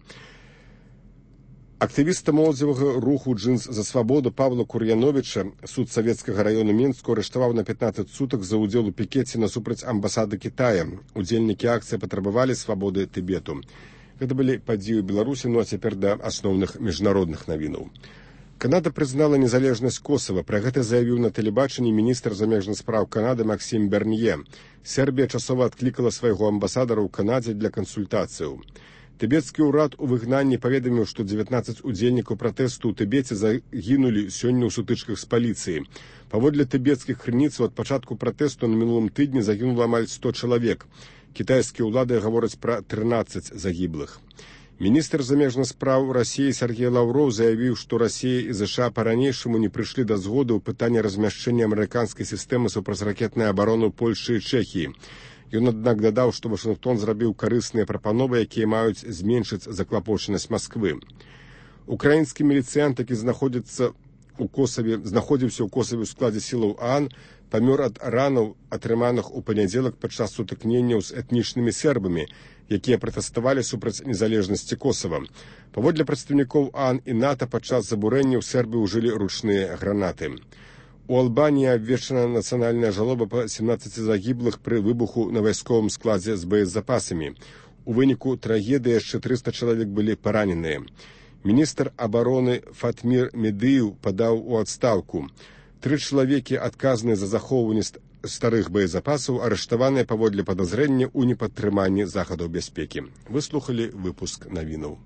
Актывіста моладзевага руху «Джинс за свабоду» Павла Кур'яновіча суд Савецкага району Менску арыштаваў на 15 сутак за ўдзел у пікеце насупраць амбасады Китая. Удзельнікі акцыі патрабавалі свабоды Тыбету. Гэта былі падзеі ў Беларусі, ну а цяпер да асноўных міжнародных навінаў. Канада прызнала незалежнасць Косава. Пра гэта заявіў на тэлебачанні міністр замежных спраў Канады Максім Бернье. Сербія часова адклікала свайго амбасадара ў Канадзе для кансультацыяў. Тыбецкі ўрад у выгнанні паведаміў, што 19 удзельнікаў пратэсту ў Тыбеце загінулі сёння ў сутычках з паліцыяй. Паводле тыбецкіх крыніцаў, ад пачатку пратэсту на мінулым тыдні загінула амаль 100 чалавек. Кітайскія ўлады гавораць пра 13 загіблых. Міністр замежных спраў Расіі Сергей Лаўроў заявіў, што Расія і ЗША па-ранейшаму не прыйшлі да згоды ў пытанні размяшчэння амерыканскай сістэмы супрацьракетнай абароны ў Польшы і Чэхіі. Ён, аднак, дадаў, што Вашынгтон зрабіў карысныя прапановы, якія маюць зменшыць заклапочанасць Масквы. Украінскі міліцыянт, які знаходзіўся ў Косаве ў складзе сілаў ААН, памёр ад ранаў, атрыманых у панядзелак падчас сутыкненняў з этнічнымі сербамі, якія пратэставалі супраць незалежнасці Косава. Паводле прадстаўнікоў ААН і НАТО, падчас забурэнняў Сербы ўжылі ручныя гранаты. У Албаніі абвешчана нацыянальная жалоба па 17 загіблых пры выбуху на вайсковым складзе з боезапасамі. У выніку трагедыі яшчэ 300 чалавек былі параненыя. Міністр абароны Фатмір Медыев падаў у адстаўку. 3 чалавекі, адказныя за захоўванне старых боезапасаў, арыштаваныя паводле падазрэння ў непатрыманні захадаў бяспекі. Вы слухалі выпуск навінаў.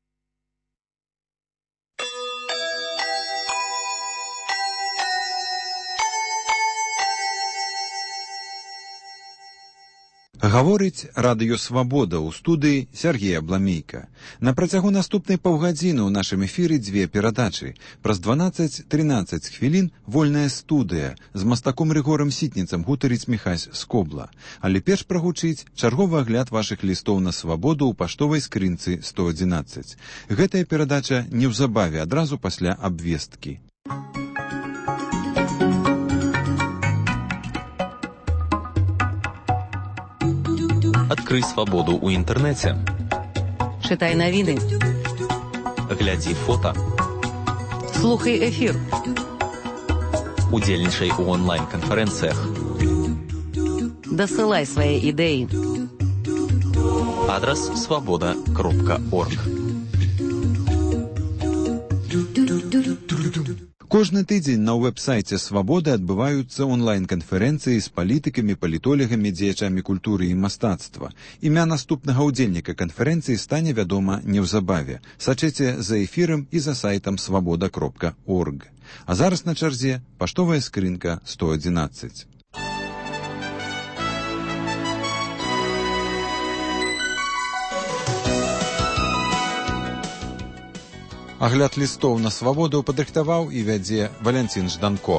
Гаворыць Радыё Свабода, ў студыі Сергея Бламейка. На працягу наступнай паўгадзіны ў нашым эфіры 2 перадачы. Праз 12-13 хвілін вольная студыя з мастаком Рыгорам Сітніцам гутарыць Міхась Скобла. Але перш прагучыць чарговы агляд вашых лістоў на свабоду ў паштовай скрынцы 111. Гэтая перадача неўзабаве, адразу пасля абвесткі.
Адкрый свабоду ў інтэрнэце.
Чытай навіны.
Глядзі фота.
Слухай эфір.
Удзельнічай у онлайн-канферэнцыях.
Дасылай свае ідэі.
Адрас свабода.орг.
Кожны тыдзень на вэб-сайце Свабоды адбываюцца онлайн-канферэнцыі з палітыкамі, палітолегамі, дзеячамі культуры і мастацтва. Імя наступнага ўдзельніка канферэнцыі стане вядома неўзабаве. Сачыце за эфірам і за сайтам свабода.орг. А зараз на чарзе паштовая скрынка 111. Агляд лістоў на свабоду падрыхтаваў і вядзе Валянцін Жданко.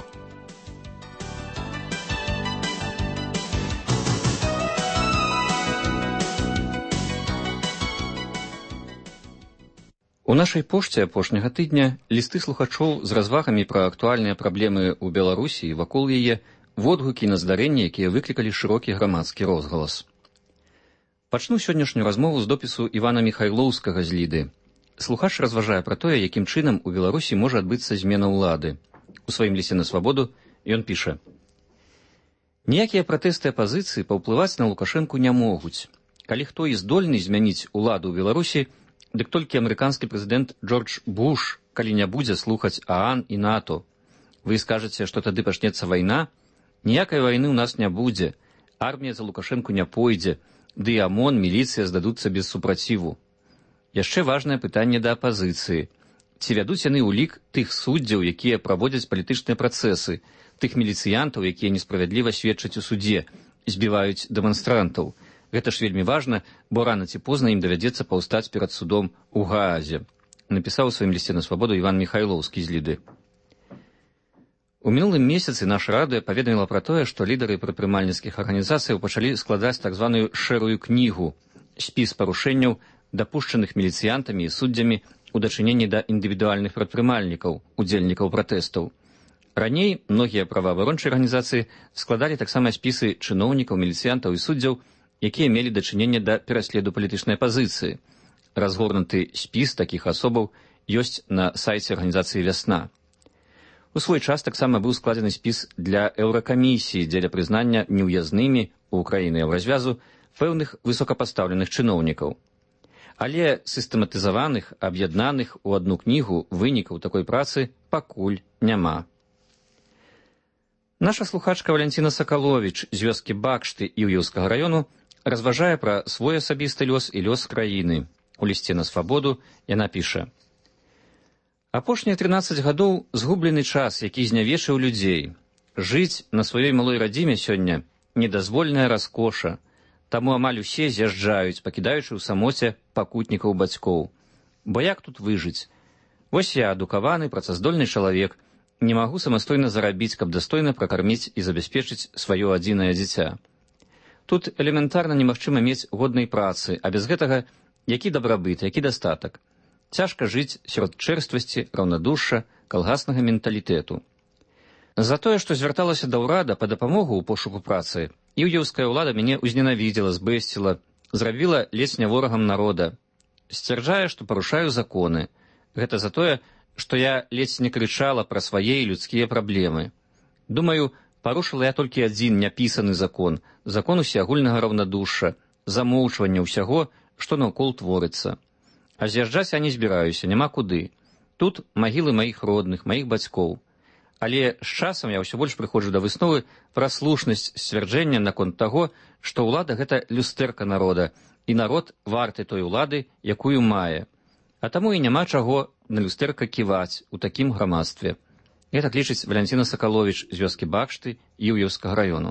У нашай пошце апошняга тыдня лісты слухачоў з развагамі пра актуальныя праблемы ў Беларусі і вакол яе, водгукі на здарэнні, якія выклікалі шырокі грамадскі розгалас. Пачну сённяшнюю размову з допісу Івана Міхайлоўскага з Ліды. Слухач разважае пра тое, якім чынам у Беларусі можа адбыцца змена ўлады. У сваім лісце на свабоду ён піша: Ніякія пратэсты апазіцыі паўплываць на Лукашэнку не могуць. Калі хто і здольны змяніць уладу ў Беларусі, дык толькі амерыканскі прэзідэнт Джордж Буш, калі не будзе слухаць ААН і НАТО. Вы скажаце, што тады пачнецца вайна? Ніякай вайны ў нас не будзе. Армія за Лукашэнку не пойдзе, ды і ОМОН, міліцыя здадуцца без супраціву. Яшчэ важнае пытанне да апазіцыі. Ці вядуць яны ў лік тых суддзяў, якія праводзяць палітычныя працэсы, тых міліцыянтаў, якія несправядліва сведчаць у судзе, збіваюць дэманстрантаў. Гэта ж вельмі важна, бо рана ці позна ім давядзецца паўстаць перад судом у Гаазе, напісаў у сваім лісце на свабоду Іван Міхайлоўскі з Ліды. У мінулым месяцы наша радыё паведаміла пра тое, што лідары прадпрымальніцкіх арганізацыяў пачалі складаць так званую шэрую кнігу, спіс парушэнняў, дапушчаных міліцыянтамі і суддзямі у дачыненні да індывідуальных прадпрымальнікаў, удзельнікаў пратэстаў. Раней многія праваабарончыя арганізацыі складалі таксама спісы чыноўнікаў, міліцыянтаў і суддзяў, якія мелі дачыненне да пераследу палітычнай апазіцыі. Разгорнуты спіс такіх асобаў ёсць на сайце арганізацыі «Вясна». У свой час таксама быў складзены спіс для Еўракамісіі дзеля прызнання неўязнымі ў краіны Еўразвязу пэўных высокапастаўленых чыноўнікаў. Але сістэматызаваных, аб'яднаных у адну кнігу вынікаў такой працы пакуль няма. Наша слухачка Валянціна Сакаловіч з вёскі Бакшты Іўеўскага раёну разважае пра свой асабісты лёс і лёс краіны. У лісце на свабоду яна піша: «Апошнія 13 гадоў згублены час, які знявечыў людзей. Жыць на сваёй малой радзіме сёння недазвольная раскоша, таму амаль усе з'язджаюць, пакідаючы ў самоце пакутнікаў бацькоў. Бо як тут выжыць? Вось я, адукаваны, працаздольны чалавек, не магу самастойна зарабіць, каб дастойна пракарміць і забяспечыць сваё адзінае дзіця. Тут элементарна немагчыма мець годнай працы, а без гэтага які дабрабыт, які дастатак. Цяжка жыць сярод чэрствасці, раўнадушша, калгаснага менталітэту. За тое, што звярталася да ўрада па дапамогу ў пошуку працы, іўеўская ўлада мяне ўзненавідзела, збэсціла, зрабіла ледзь не ворагам народа. Сцвярджае, што парушаю законы. Гэта за тое, што я ледзь не крычала пра свае людскія праблемы. Думаю, парушыла я толькі адзін няпісаны закон, закон усеагульнага раўнадушша, замоўчвання ўсяго, што наўкол творыцца. А з'язджаць я не збіраюся, няма куды. Тут магілы маіх родных, маіх бацькоў. Але з часам я ўсё больш прыходжу да высновы пра слушнасць сцвярджэння наконт таго, што ўлада — гэта люстэрка народа, і народ варты той улады, якую мае. А таму і няма чаго на люстэрка ківаць у такім грамадстве. Гэтак лічыць Валянціна Сакаловіч з вёскі Бакшты Іўеўскага раёну.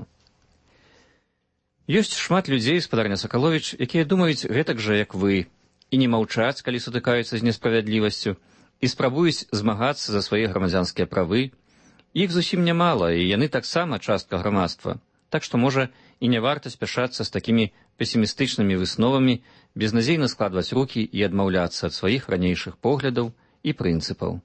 Ёсць шмат людзей, спадарня Сакаловіч, якія думаюць гэтак жа, як вы, і не маўчаць, калі сутыкаюцца з несправядлівасцю, і спрабуюць змагацца за свае грамадзянскія правы. Іх зусім нямала, і яны таксама частка грамадства. Так што, можа, і не варта спяшацца з такімі песімістычнымі высновамі, безнадзейна складваць рукі і адмаўляцца ад сваіх ранейшых поглядаў і прынцыпаў.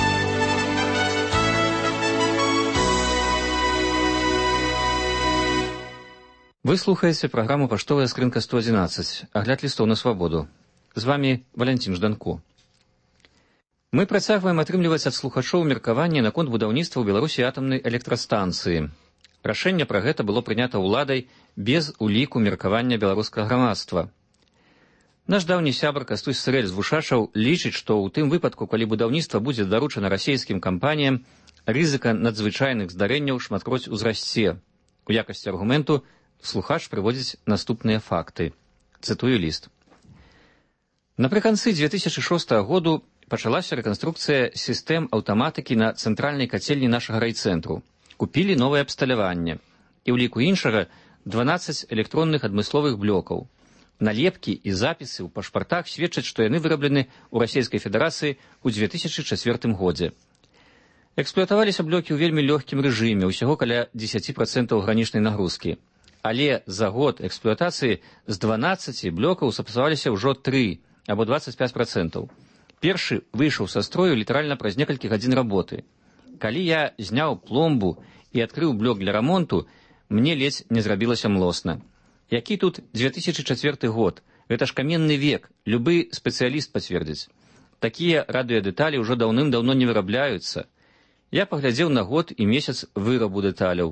Вы слухаеце праграму «Паштовая скрынка 111», агляд лістоў на свабоду. З вамі Валянцін Жданко. Мы працягваем атрымліваць ад слухачоў меркаванне наконт будаўніцтва ў Беларусі атамнай электрастанцыі. Рашэнне пра гэта было прынята ўладай без уліку меркавання беларускага грамадства. Наш даўні сябар Кастусь Сырэль з Вушашаў лічыць, што ў тым выпадку, калі будаўніцтва будзе даручана расійскім кампаніям, рызыка надзвычайных здарэнняў шматкроць узрасце. У якасці аргументу слухач прыводзіць наступныя факты. Цытую ліст. Напрыканцы 2006 году пачалася рэканструкцыя сістэм аўтаматыкі на цэнтральнай кацельні нашага райцэнтру. Купілі новае абсталяванне. І ў ліку іншага 12 электронных адмысловых блокаў. Налепкі і запісы ў пашпартах сведчаць, што яны выраблены ў Расійскай Федэрацыі ў 2004 годзе. Эксплуатаваліся блокі ў вельмі лёгкім рэжыме, усяго каля 10% гранічнай нагрузкі. Але за год эксплуатацыі з 12 блокаў сапсаваліся ўжо 3, або 25%. Першы выйшаў са строю літаральна праз некалькі гадзін работы. Калі я зняў пломбу і адкрыў блок для рамонту, мне ледзь не зрабілася млосна. Які тут 2004 год? Гэта ж каменны век, любы спецыяліст пацвердзіць. Такія радыёдэталі ўжо даўным-даўно не вырабляюцца. Я паглядзеў на год і месяц вырабу дэталяў.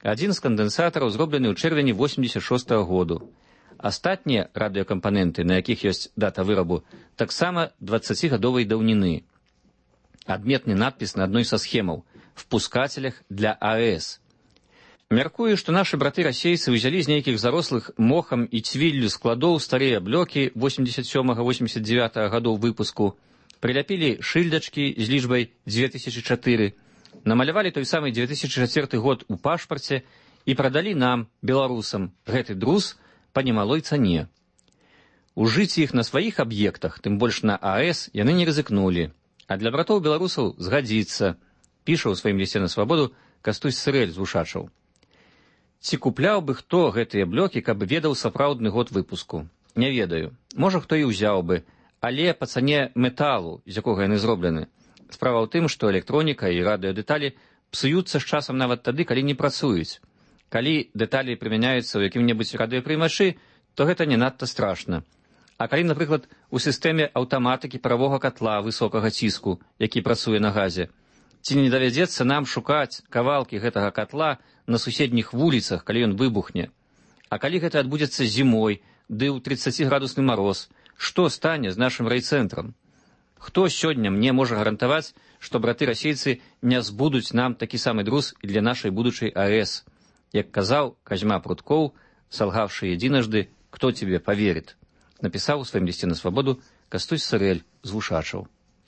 Адзін з кандэнсатараў зроблены ў чэрвені 86-го году. Астатнія радыёкампаненты, на якіх ёсць дата вырабу, таксама 20-гадовай даўніны. Адметны надпіс на адной са схемаў «Впускателях для АЭС». Мяркую, што нашы браты-расейцы ўзялі з нейкіх зарослых мохам і цвіллю складоў старыя блокі 87-89 гадоў выпуску, прыляпілі шыльдачкі з лічбай 2004, намалявалі той самы 2004 год у пашпарце і прадалі нам, беларусам, гэты друз па немалой цане. Ужыць іх на сваіх аб'ектах, тым больш на АЭС, яны не рызыкнулі. А для братоў-беларусаў згадзіцца, піша ў сваім лісце на свабоду Кастусь Сырэль з Вушачаў. Ці купляў бы хто гэтыя блокі, каб ведаў сапраўдны год выпуску? Не ведаю. Можа, хто і ўзяў бы, але па цане металу, з якога яны зроблены. Справа ў тым, што электроніка і радыёдэталі псуюцца з часам нават тады, калі не працуюць. Калі дэталі прымяняюцца ў якім-небудзь радыёпрымачы, то гэта не надта страшна. А калі, напрыклад, у сістэме аўтаматыкі паравога катла высокага ціску, які працуе на газе, ці не давядзецца нам шукаць кавалкі гэтага катла на суседніх вуліцах, калі ён выбухне? А калі гэта адбудзецца зімой, ды ў 30-градусны мароз, што стане з нашым райцэнтрам? Хто сёння мне можа гарантаваць, што браты-расейцы не збудуць нам такі самы друз і для нашай будучай АЭС? Як казаў Казьма Пруткоў, салгавшы единожды, кто тебе поверит? Напісаў у сваім лісце на свабоду Кастусь Сырэль з Вушачаў.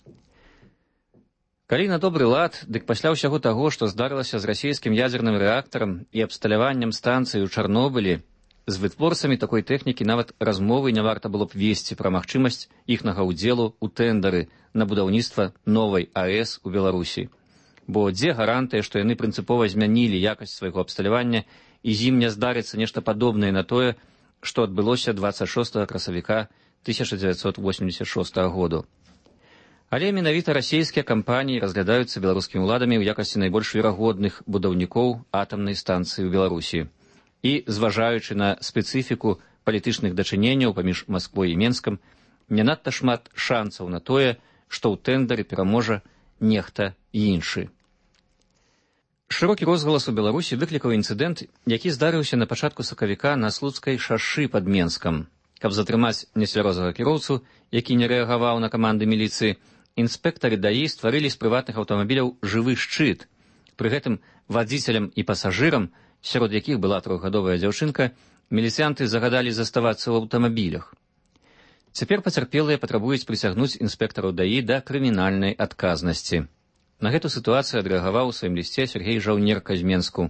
Калі на добры лад, дык пасля ўсяго таго, што здарылася з расійскім ядзерным рэактарам і абсталяваннем станцыі ў Чарнобылі, з вытворцамі такой тэхнікі нават размовы не варта было б весці пра магчымасць іхнага ўдзелу ў тэндары на будаўніцтва новай АЭС у Беларусі. Бо дзе гарантыя, што яны прынцыпова змянілі якасць свайго абсталявання і з ім не здарыцца нешта падобнае на тое, што адбылося 26 красавіка 1986 году. Але менавіта расійскія кампаніі разглядаюцца беларускімі ўладамі ў якасці найбольш верагодных будаўнікоў атамнай станцыі ў Беларусі. І, зважаючы на спецыфіку палітычных дачыненняў паміж Масквой і Менскам, не надта шмат шансаў на тое, што ў тэндары пераможа нехта іншы. Шырокі розгалас у Беларусі выклікаў інцыдэнт, які здарыўся на пачатку сакавіка на Слуцкай шашы пад Менскам. Каб затрымаць нецвярозага кіроўцу, які не рэагаваў на каманды міліцыі, інспектары ДАІ стварылі з прыватных аўтамабіляў жывы шчыт. Пры гэтым вадзіцелям і пасажырам, сярод якіх была 3-гадовая дзяўчынка, міліцыянты загадалі заставацца ў аўтамабілях. Цяпер пацярпелыя патрабуюць прысягнуць інспектараў ДАІ да крымінальнай адказнасці. На гэту сітуацыю адрэагаваў у сваім лісце Сергей Жаўнерка з Менску.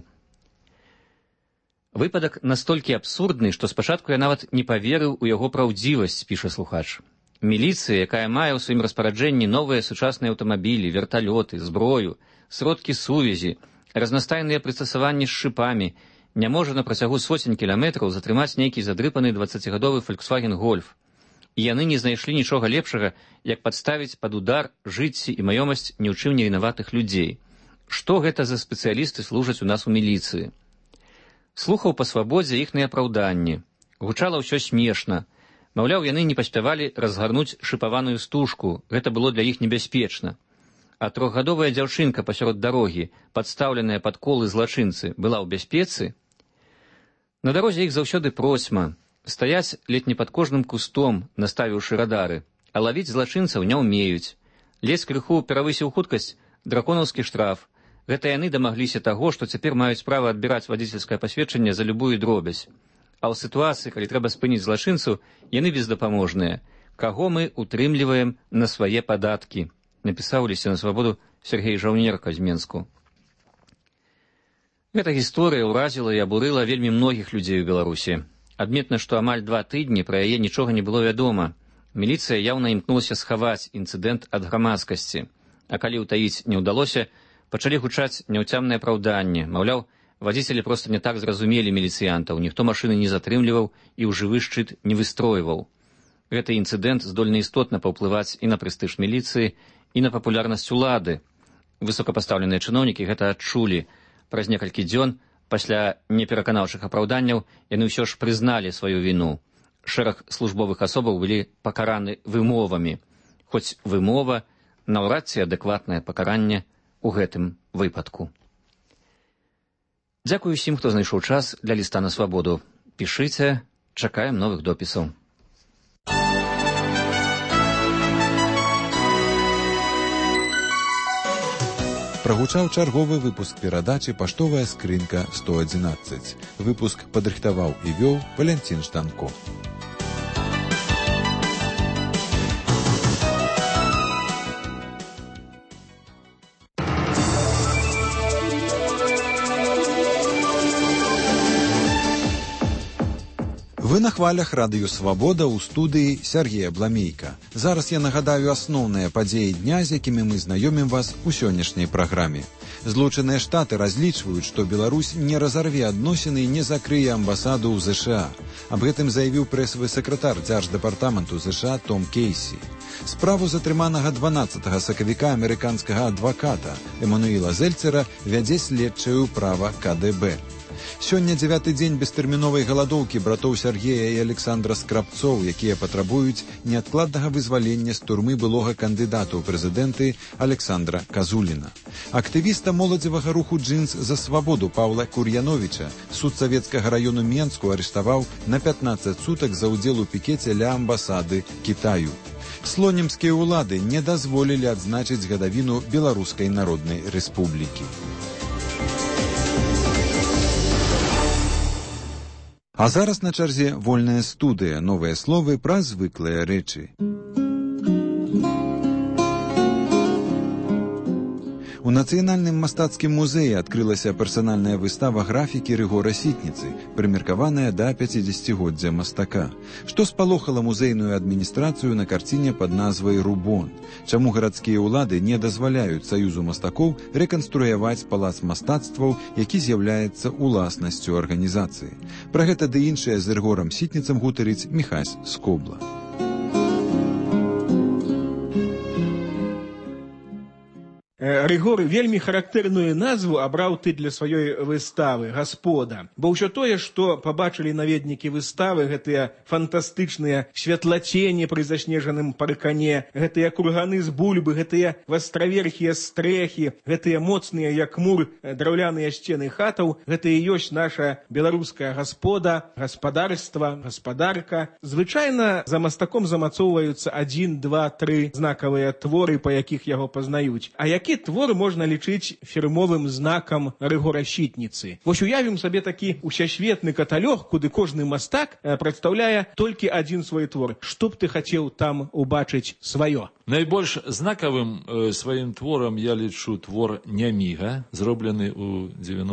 Выпадак настолькі абсурдны, што спачатку я нават не паверыў у яго праўдзівасць, піша слухач. Міліцыя, якая мае ў сваім распараджэнні новыя сучасныя аўтамабілі, верталёты, зброю, сродкі сувязі, разнастайныя прыстасаванні з шыпамі, не можа на працягу сотень кіламетраў затрымаць нейкі задрыпаны 20-гадовы Volkswagen Golf. І яны не знайшлі нічога лепшага, як падставіць пад удар жыцці і маёмасць ні ў чым не вінаватых людзей. Што гэта за спецыялісты служаць у нас у міліцыі? Слухаў па свабодзе іхныя апраўданні. Гучала ўсё смешна. Маўляў, яны не паспявалі разгарнуць шыпаваную стужку, гэта было для іх небяспечна. А 3-гадовая дзяўчынка пасярод дарогі, падстаўленая пад колы злачынцы, была ў бяспецы? На дарозе іх заўсёды процьма. Стаяць ледь не пад кожным кустом, наставіўшы радары, а лавіць злачынцаў не ўмеюць. Ледзь крыху перавысіў хуткасць, драконаўскі штраф. Гэта яны дамагліся таго, што цяпер маюць права адбіраць вадзіцельскае пасведчанне за любую дробязь. А ў сітуацыі, калі трэба спыніць злачынцу, яны бездапаможныя. Каго мы утрымліваем на свае падаткі? Напісаў у лісце на свабоду Сергей Жаўнерка з Менску. Гэта гісторыя ўразіла і абурыла вельмі многіх людзей у Беларусі. Адметна, што амаль 2 тыдні пра яе нічога не было вядома. Міліцыя яўна імкнулася схаваць інцыдэнт ад грамадскасці. А калі ўтаіць не ўдалося, пачалі гучаць няўцямныя апраўданні. Маўляў, вадзіцелі проста не так зразумелі міліцыянтаў, ніхто машыны не затрымліваў і ў жывы шчыт не выстройваў. Гэты інцыдэнт здольны істотна паўплываць і на прэстыж міліцыі, і на папулярнасць улады. Высокапастаўленыя чыноўнікі гэта адчулі. Праз некалькі дзён, пасля непераканаўчых апраўданняў, яны ўсё ж прызналі сваю віну. Шэраг службовых асобаў былі пакараны вымовамі. Хоць вымова наўрад ці адэкватнае пакаранне ў гэтым выпадку. Дзякую усім, хто знайшоў час для ліста на свабоду. Пішыце, чакаем новых допісаў.
Прагучаў чарговы выпуск перадачы «Паштовая скрынка 111». Выпуск падрыхтаваў і вёў Валянцін Штанко. Вы на хвалях радыё «Свабода» ў студыі Сергея Бламейка. Зараз я нагадаю асноўныя падзеі дня, з якімі мы знаёмім вас у сённяшняй праграме. Злучаныя Штаты разлічваюць, што Беларусь не разарве адносіны і не закрые амбасаду ў ЗША. Аб гэтым заявіў прэсавы сакратар дзярждэпартаменту ЗША Том Кейсі. Справу затрыманага 12 сакавіка амерыканскага адваката Эмануіла Зельцера вядзе следчае ўправа КДБ. Сёння 9-й дзень бестэрміновай галадоўкі братоў Сергея і Александра Скрабцоў, якія патрабуюць неадкладнага вызвалення з турмы былога кандыдата ў прэзідэнты Александра Казуліна. Актывіста моладзевага руху «Джинс за свабоду» Паўла Кур'яновіча суд савецкага раёну Менску арыштаваў на 15 сутак за ўдзел у пікеце ля амбасады Кітаю. Слонімскія ўлады не дазволілі адзначыць гадавіну Беларускай Народнай Рэспублікі. А зараз на чарзе вольная студыя, новыя словы пра звыклыя рэчы. У Нацыянальным мастацкім музеі адкрылася персанальная выстава графікі Рыгора Сітніцы, прымеркаваная да 50-годдзя мастака. Што спалохала музейную адміністрацыю на карціне пад назвай «Рубон». Чаму гарадскія ўлады не дазваляюць Саюзу мастакоў рэканструяваць палац мастацтваў, які з'яўляецца уласнасцю арганізацыі. Пра гэта ды іншае з Рыгорам Сітніцам гутарыць Міхась Скобла.
Рыгор вельмі характэрную назву абраў ты для сваёй выставы «Гаспода». Бо ўсё тое, што пабачылі наведнікі выставы, гэтыя фантастычныя святлацені пры заснежаным паркане, гэтыя курганы з бульбы, гэтыя вастраверхія стрэхі, гэтыя моцныя, як мур, драўляныя сцены хатаў, гэта і ёсць наша беларуская гаспода, гаспадарства, гаспадарка. Звычайна за мастаком замацоўваюцца 1, 2, 3 знакавыя творы, па якіх яго пазнаюць. А які твор можна лічыць фірмовым знакам Рыгора Сітніцы? Вось уявім сабе такі усесветны каталог, куды кожны мастак прадстаўляе толькі адзін свой твор. Што б ты хацеў там убачыць сваё?
Найбольш знакавым сваім творам я лічу твор «Няміга», зроблены ў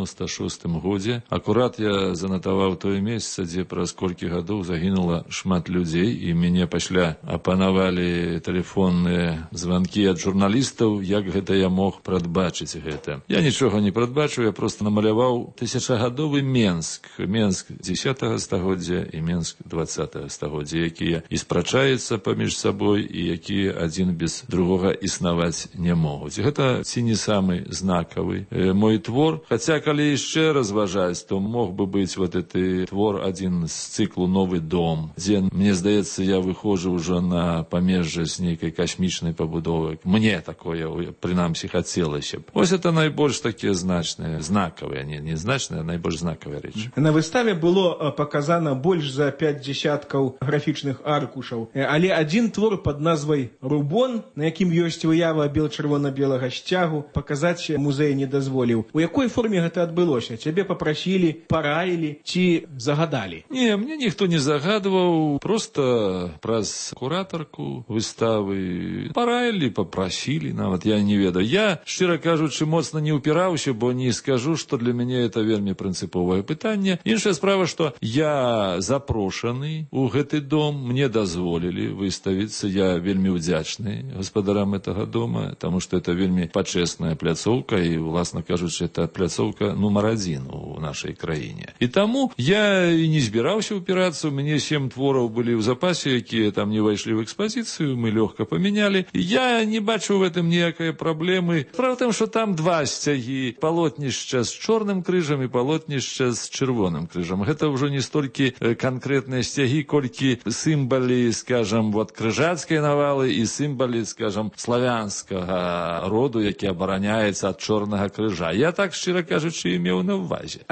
96-м годзе. Акурат я занатаваў тое месца, дзе праз колькі гадоў загінула шмат людзей, і мяне пасля апанавалі тэлефонныя званкі ад журналістаў, як гэта я мог прадбачыць гэта. Я нічога не прадбачыў, я проста намаляваў тысячагадовы Менск. Менск 10-го стагоддзя і Менск 20-го стагоддзя, якія і спрачаюцца паміж сабой, і якія адзін без другога існаваць не могуць. Гэта ці не самы знакавы мой твор. Хаця, калі яшчэ разважаць, то мог бы быць вот гэты твор адзін з цыклу «Новы дом», дзе, мне здаецца, я выходжу ўжо на памежжа з нейкай касмічнай пабудовы. Мне такое, прынамсі, хацелася б. Вось это найбольш такія значныя, знакавыя, не значныя, а найбольш знакавыя рэчы.
На выставе было паказана больш за 5 дзесяткаў графічных аркушаў, але адзін твор пад назвай «Рубон», на якім ёсць выява бел-чырвона-белага сцягу, паказаць музей не дазволіў. У якой форме гэта адбылося? Цябе папрасілі, параілі ці загадалі?
Не, мне ніхто не загадваў, проста праз куратарку выставы параілі, папрасілі, нават я не ведаю. Я, шчыра кажучы, моцна не ўпіраўся, бо не скажу, што для мяне это вельмі прынцыповае пытанне. Іншая справа, што я запрошаны ў гэты дом, мне дазволілі выставіцца, я вельмі ўдзячны гаспадарам этого дома, потому что это вельмі пачэсная пляцоўка, і, власна кажучы, это пляцоўка нумар 1 у нашай краіне. І таму я і не збіраўся ўпірацца, у мяне 7 твораў былі ў запасе, якія там не ўвайшлі ў экспазіцыю, мы лёгка памянялі. Я не бачу в этом ніякай праблемы. Справа в тым, што там 2 сцягі, палотнішча з чорным крыжам і палотнішча з чырвоным крыжам. Гэта ўжо не столькі канкрэтныя сцягі, колькі сімвалы, скажам, вот крыжацкай навалы і сімвалы, скажам, славянскага роду, які абараняецца ад чорнага крыжа. Я так, шчыра кажучы, і меў на ўвазе.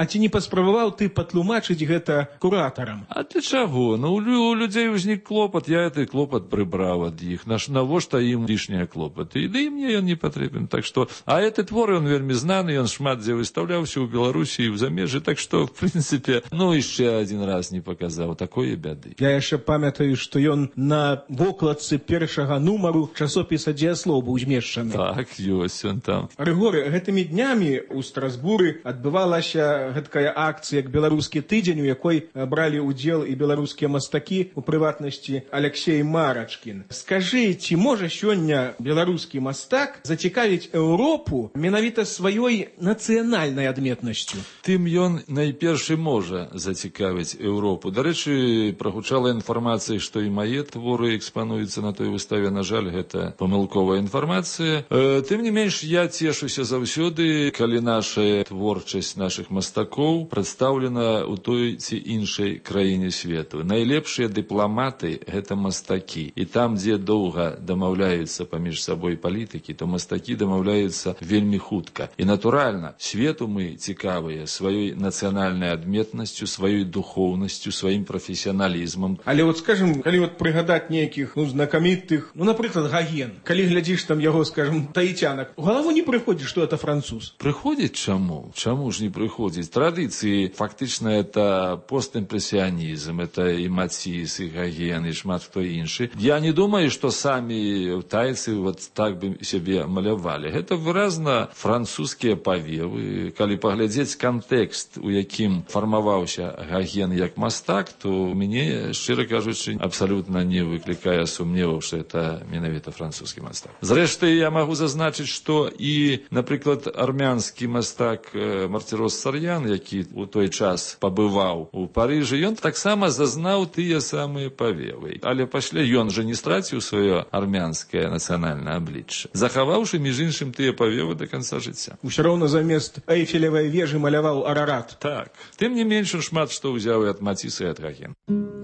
А ці не паспрабаваў ты патлумачыць гэта куратарам?
А для чаго? Ну, у людзей узнік клопат, я гэты клопат прыбраў ад іх. Навошта ім лішнія клопаты? І мне ён не патрэбен. Так што, а гэты твор, ён вельмі знаны, ён шмат дзе выстаўляўся ў Беларусі і ў замежжы, так што, в прынцыпе, яшчэ адзін раз не паказаў такое бяды.
Я яшчэ памятаю, што ён на вокладцы першага нумару часопіса «Дзеяслоў» быў змешчаны.
Так, ёсць ён там.
Рыгоры, гэтымі днямі ў Страсбуры адбывалася гэткая акцыя як беларускі тыдзень, у якой бралі ўдзел і беларускія мастакі, у прыватнасці Алексей Марачкін. Скажы, ці можа сёння беларускі мастак зацікавіць Еўропу менавіта сваёй нацыянальнай адметнасцю?
Тым ён найперш можа зацікавіць Еўропу. Дарэчы, прагучала інфармацыя, што і мае творы экспануюцца на той выставе. На жаль, гэта памылковая інфармацыя. Тым не менш, я цешуся заўсёды, калі наша творчасць нашых мастакоў прадстаўлена ў той ці іншай краіне свету. Найлепшыя дыпламаты – гэта мастакі. І там, дзе доўга дамаўляюцца паміж сабой палітыкі, то мастакі дамаўляюцца вельмі хутка. І, натуральна, свету мы цікавыя сваёй нацыянальнай адметнасцю, сваёй духоўнасцю, сваім прафесіяналізмам.
Але скажем, калі прыгадаць нейкіх знакамітых, напрыклад, Гоген, калі глядзіш там яго, скажем, таіцянак, у галаву не прыходзіць, што это француз?
Прыходзіць чаму? Чаму ж не прыходзіць? Традыцыі, фактычна, это постімпрэсіянізм, это і Маціс, і Гоген, і шмат хто іншы. Я не думаю, што самі тайцы так бы сябе малявалі. Гэта выразна французскія павевы. Калі паглядзець кантэкст, у якім фармаваўся Гоген як мастак, то мяне, шчыра кажучы, абсалютна не выклікае сумневаў, што это менавіта французскі мастак. Зрэшты, я магу зазначыць, што і, напрыклад, армянскі мастак Мартирос Сарьян, які ў той час пабываў у Парыжы, ён таксама зазнаў тыя самыя павевы. Але пасля ён жа не страціў сваё армянскае нацыянальнае аблічча, захаваўшы, між іншым, тыя павевы да канца жыцця.
Усё роўна замест Эйфелевай вежы маляваў Арарат.
Так. Тым не менш, шмат што ўзяў і ад Маціса, і ад Гогена.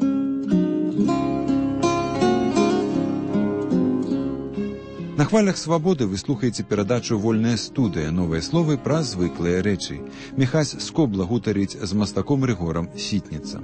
На хвалях свабоды вы слухаеце перадачу «Вольная студыя», новыя словы пра звыклыя рэчы. Міхась Скобла гутарыць з мастаком Рыгорам Сітніцам.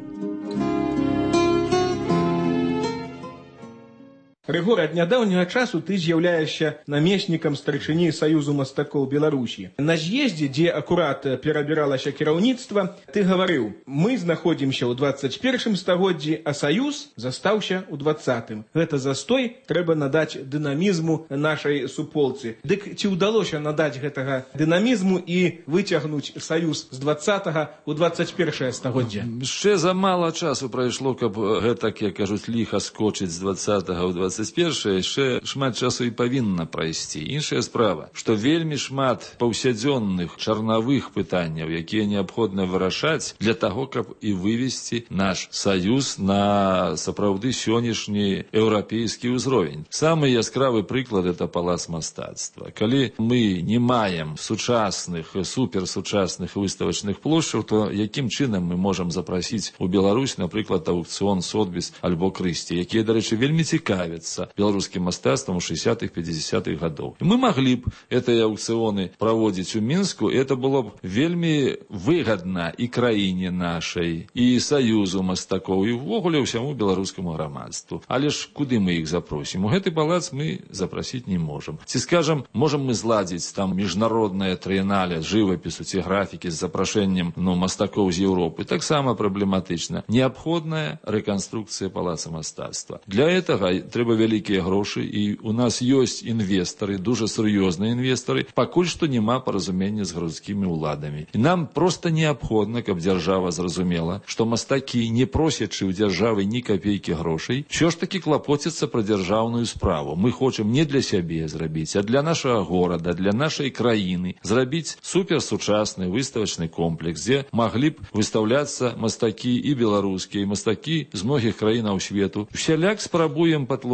Рыгор, ад нядаўняга часу ты з'яўляешся намеснікам старшыні Саюзу мастакоў Беларусі. На з'ездзе, дзе акурат перабіралася кіраўніцтва, ты гаварыў: мы знаходзімся ў 21 стагоддзі, а Саюз застаўся ў 20-м. Гэта застой трэба надаць дынамізму нашай суполцы. Дык ці ўдалося надаць гэтага дынамізму і выцягнуць Саюз з 20-га ў 21 стагоддзе?
Яшчэ замала часу прайшло, каб гэтак, як кажуць, ліха скочыць з 20-га ў 21-е, яшчэ шмат часу і павінна прайсці. Іншая справа, што вельмі шмат паўсядзённых чарнавых пытанняў, якія неабходна вырашаць для таго, каб і вывесці наш Саюз на сапраўды сённяшні еўрапейскі ўзровень. Самы яскравы прыклад – это палац мастацтва. Калі мы не маем сучасных, суперсучасных выставачных плошчаў, то якім чынам мы можам запрасіць у Беларусь, напрыклад, аукцыён Сотбіс альбо Крысці, якія, дарэчы, вельмі цікавяцца беларускім мастацтвам у 60-х, 50-х гадоў. Мы маглі б гэтыя аукцыёны праводзіць у Мінску, і это было б вельмі выгадна і краіне нашай, і Саюзу мастакоў, і ўвогуле ўсяму беларускаму грамадству. Але ж куды мы іх запросім? У гэты палац мы запрасіць не можам. Ці, скажам, можам мы зладзіць там міжнароднае трыенале жывапісу ці графікі з запрашэннем мастакоў з Еўропы? Таксама праблематычна. Неабходная рэканструкцыя палаца мастацтва. Для гэтага трэба вялікія грошы, і у нас ёсць інвестары, дуже сур'ёзныя інвестары, пакуль што няма паразумення з гарадскімі ўладамі. І нам проста неабходна, каб дзяржава зразумела, што мастакі, не просячы ў дзяржавы ні капейкі грошай, ўсё ж такі клапоцяцца пра дзяржаўную справу. Мы хочам не для сябе зрабіць, а для нашага горада, для нашай краіны зрабіць суперсучасны выставачны комплекс, дзе маглі б выстаўляцца мастакі і беларускія, і мастакі з многіх краінаў свету. Усяляк спрабуем патлумачыць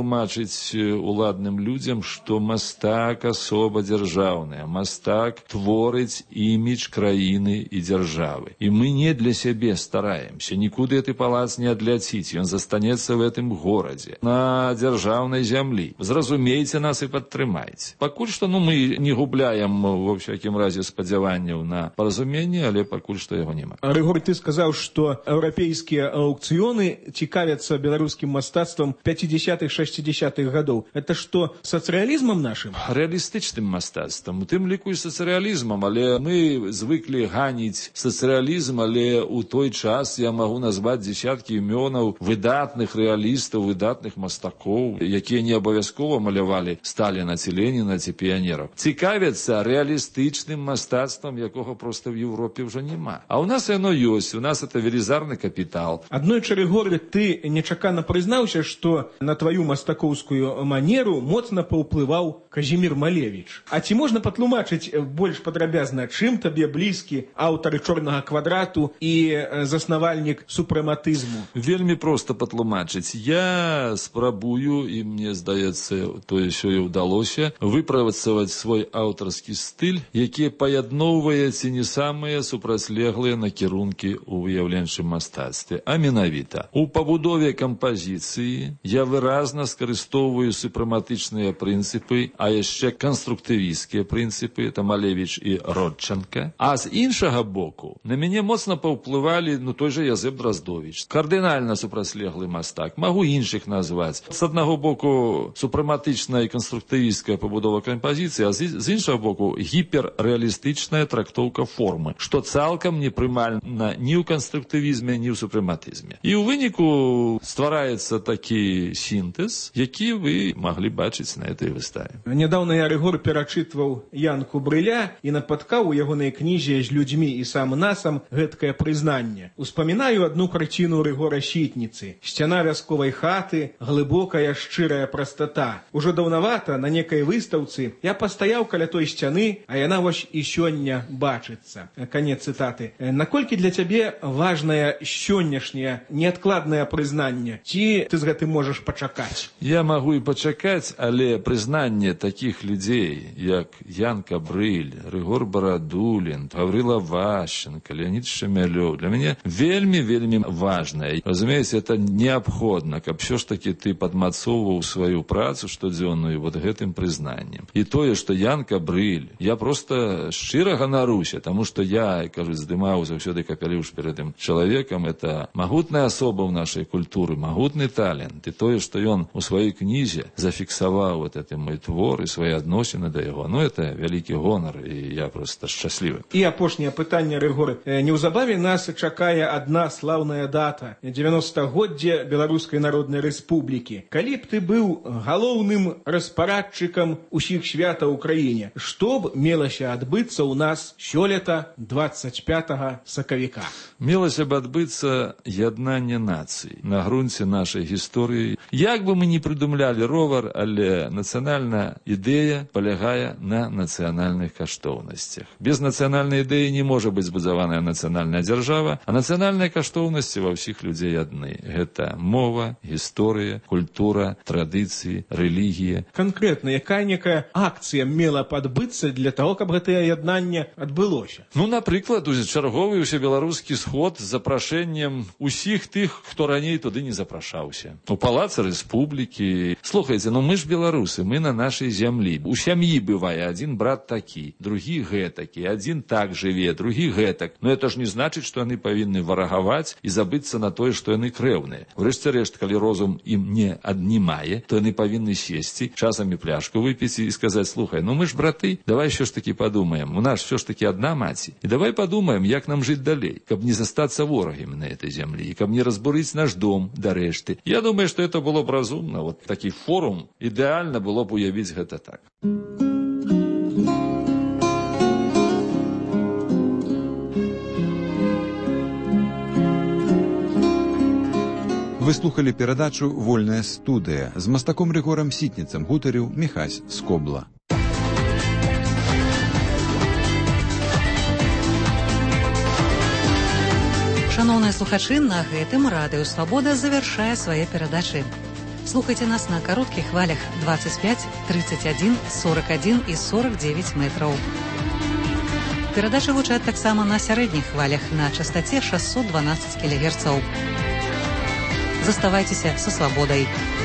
патлумачыць уладным людзям, што мастак асоба дзяржаўная, мастак творыць імідж краіны і дзяржавы. І мы не для сябе стараемся, нікуды гэты палац не адляціць, ён застанецца в гэтым горадзе, на дзяржаўнай зямлі. Зразумейце нас і падтрымайце. Пакуль што мы не губляем ва всякім разе спадзяванняў на паразуменне, але пакуль што яго няма.
Рыгор, ты сказаў, што еўрапейскія аўкцыёны цікавяцца беларускім мастацтвам 50-х-60-х гадоў. Это што, сацыялізмам нашым?
Рэалістычным мастацтвам, у тым ліку і сацыялізмам, але мы звыклі ганіць сацыялізм, але ў той час я магу назваць дзесяткі імёнаў выдатных рэалістаў, выдатных мастакоў, якія не абавязкова малявалі Сталіна ці Леніна ці піянераў. Цікавяцца рэалістычным мастацтвам, якога проста в Европе ўжо няма. А ў нас яно ёсць, у нас это велізарны капітал.
Аднойчы, Рыгор, ты нечакана прызнаўся, што на тваю мастакоўскую манеру моцна паўплываў Казімір Малевіч. А ці можна патлумачыць больш падрабязна, чым табе блізкі аўтар «Чорнага квадрату» і заснавальнік супрэматызму?
Вельмі проста патлумачыць. Я спрабую, і мне здаецца, то ўсё і ўдалося, выпрацаваць свой аўтарскі стыль, які паядноўвае ці не самыя супрацьлеглыя накірункі ў выяўленчым мастацтве, а менавіта у пабудове кампазіцыі я выразна скарыстоўваю супрэматычныя прынцыпы, а яшчэ канструктывісцкія прынцыпы, это Малевіч і Родченка. А з іншага боку на мяне моцна паўплывалі той жа Язэп Драздовіч, кардынальна супрацьлеглы мастак, магу іншых назваць. З аднаго боку супрэматычная і канструктывісцкая пабудова кампазіцыі, а з іншага боку гіперрэалістычная трактоўка формы, што цалкам непрымальна ні ў канструктывізме, ні ў супрэматызме. І ў выніку ствараецца такі сінтэз, які вы маглі бачыць на этой выставе.
Нядаўна я, Рыгор, перачытваў Янку Брыля і напаткаў у ягонай кнізе «З людзьмі і сам насам» гэткае прызнанне. Успамінаю адну карціну Рыгора Сітніцы. Сцяна вясковай хаты, глыбокая шчырая прастата. Ужо даўнавата на некай выстаўцы я пастаяў каля той сцяны, а яна вось і сёння бачыцца. Канец цытаты. Наколькі для цябе важнае сённяшняе неадкладнае прызнанне? Ці ты з гэтым можаш пачакаць?
Я магу і пачакаць, але прызнанне такіх людзей, як Янка Брыль, Рыгор Барадулін, Гаврыла Ващенко, Леонид Шемялёў, для мяне вельмі важнае. Разумееце, это неабходна, каб все ж таки ты падмацоўваў сваю працу штодзённую вот гэтым прызнаннем. І тое, што Янка Брыль, я просто шчыра ганаруся, таму што я, кажу, здымаў заўсёды капялюш перед тым чалавекам, это магутная асоба ў нашай культуры, магутны талент. І тое, што ён у сваёй кнізе зафіксаваў вот это мой твор і свае адносіны да яго, это вялікі гонар, і я просто шчаслівы.
І апошняе пытанне, Рыгор. Неўзабаве нас чакае адна слаўная дата – 90-годдзе Беларускай Народнай Рэспублікі. Калі б ты быў галоўным распарадчыкам усіх святаў у краіне, што б мелася адбыцца ў нас сёлета 25 сакавіка?
Мелася б адбыцца яднанне нацый на грунце нашай гісторыі. Як бы мы не прыдумлялі ровар, але нацыянальная ідэя палягае на нацыянальных каштоўнасцях. Без нацыянальнай ідэі не можа быць збудаваная нацыянальная дзяржава, а нацыянальныя каштоўнасці ва ўсіх людзей адны. Гэта мова, гісторыя, культура, традыцыі, рэлігія.
Канкрэтна, якая акцыя мела б адбыцца для таго, каб гэтае яднанне адбылося?
Напрыклад, чарговы ўсебеларускі сход з запрашэннем усіх тых, хто раней туды не запрашаўся. У палацы Рэспублікі. Слухайце, мы ж беларусы, мы на нашай зямлі. У сям'і бывае адзін брат такі, другі гэтакі, адзін так жыве, другі гэтак. Это ж не значыць, што яны павінны варагаваць і забыцца на тое, што яны крэўныя. Урэшце рэшт, калі розум ім не аднімае, то яны павінны сесці, часамі пляшку выпіць і сказаць: слухай, мы ж браты, давай ўсё ж такі падумаем, у нас ўсё ж такі адна маці. І давай падумаем, як нам жыць далей, каб не застацца ворагамі на этой зямлі, каб не разбурыць наш дом да рэшты. Я думаю, што это было б разумна. Вот такі форум ідэальна было б уявіць гэта так.
Вы слухали перадачу «Вольная студыя». З мастаком Рыгорам Сітніцам гутарыў Міхась Скобла.
Шановныя слухачы, на гэтым Радыё Свабода завяршае свае перадачы. Слухайте нас на коротких хвалях 25, 31, 41 и 49 метров. Перадачы гучаць таксама на сярэдніх хвалях на частоте 612 кГц. Заставайтеся со свободой.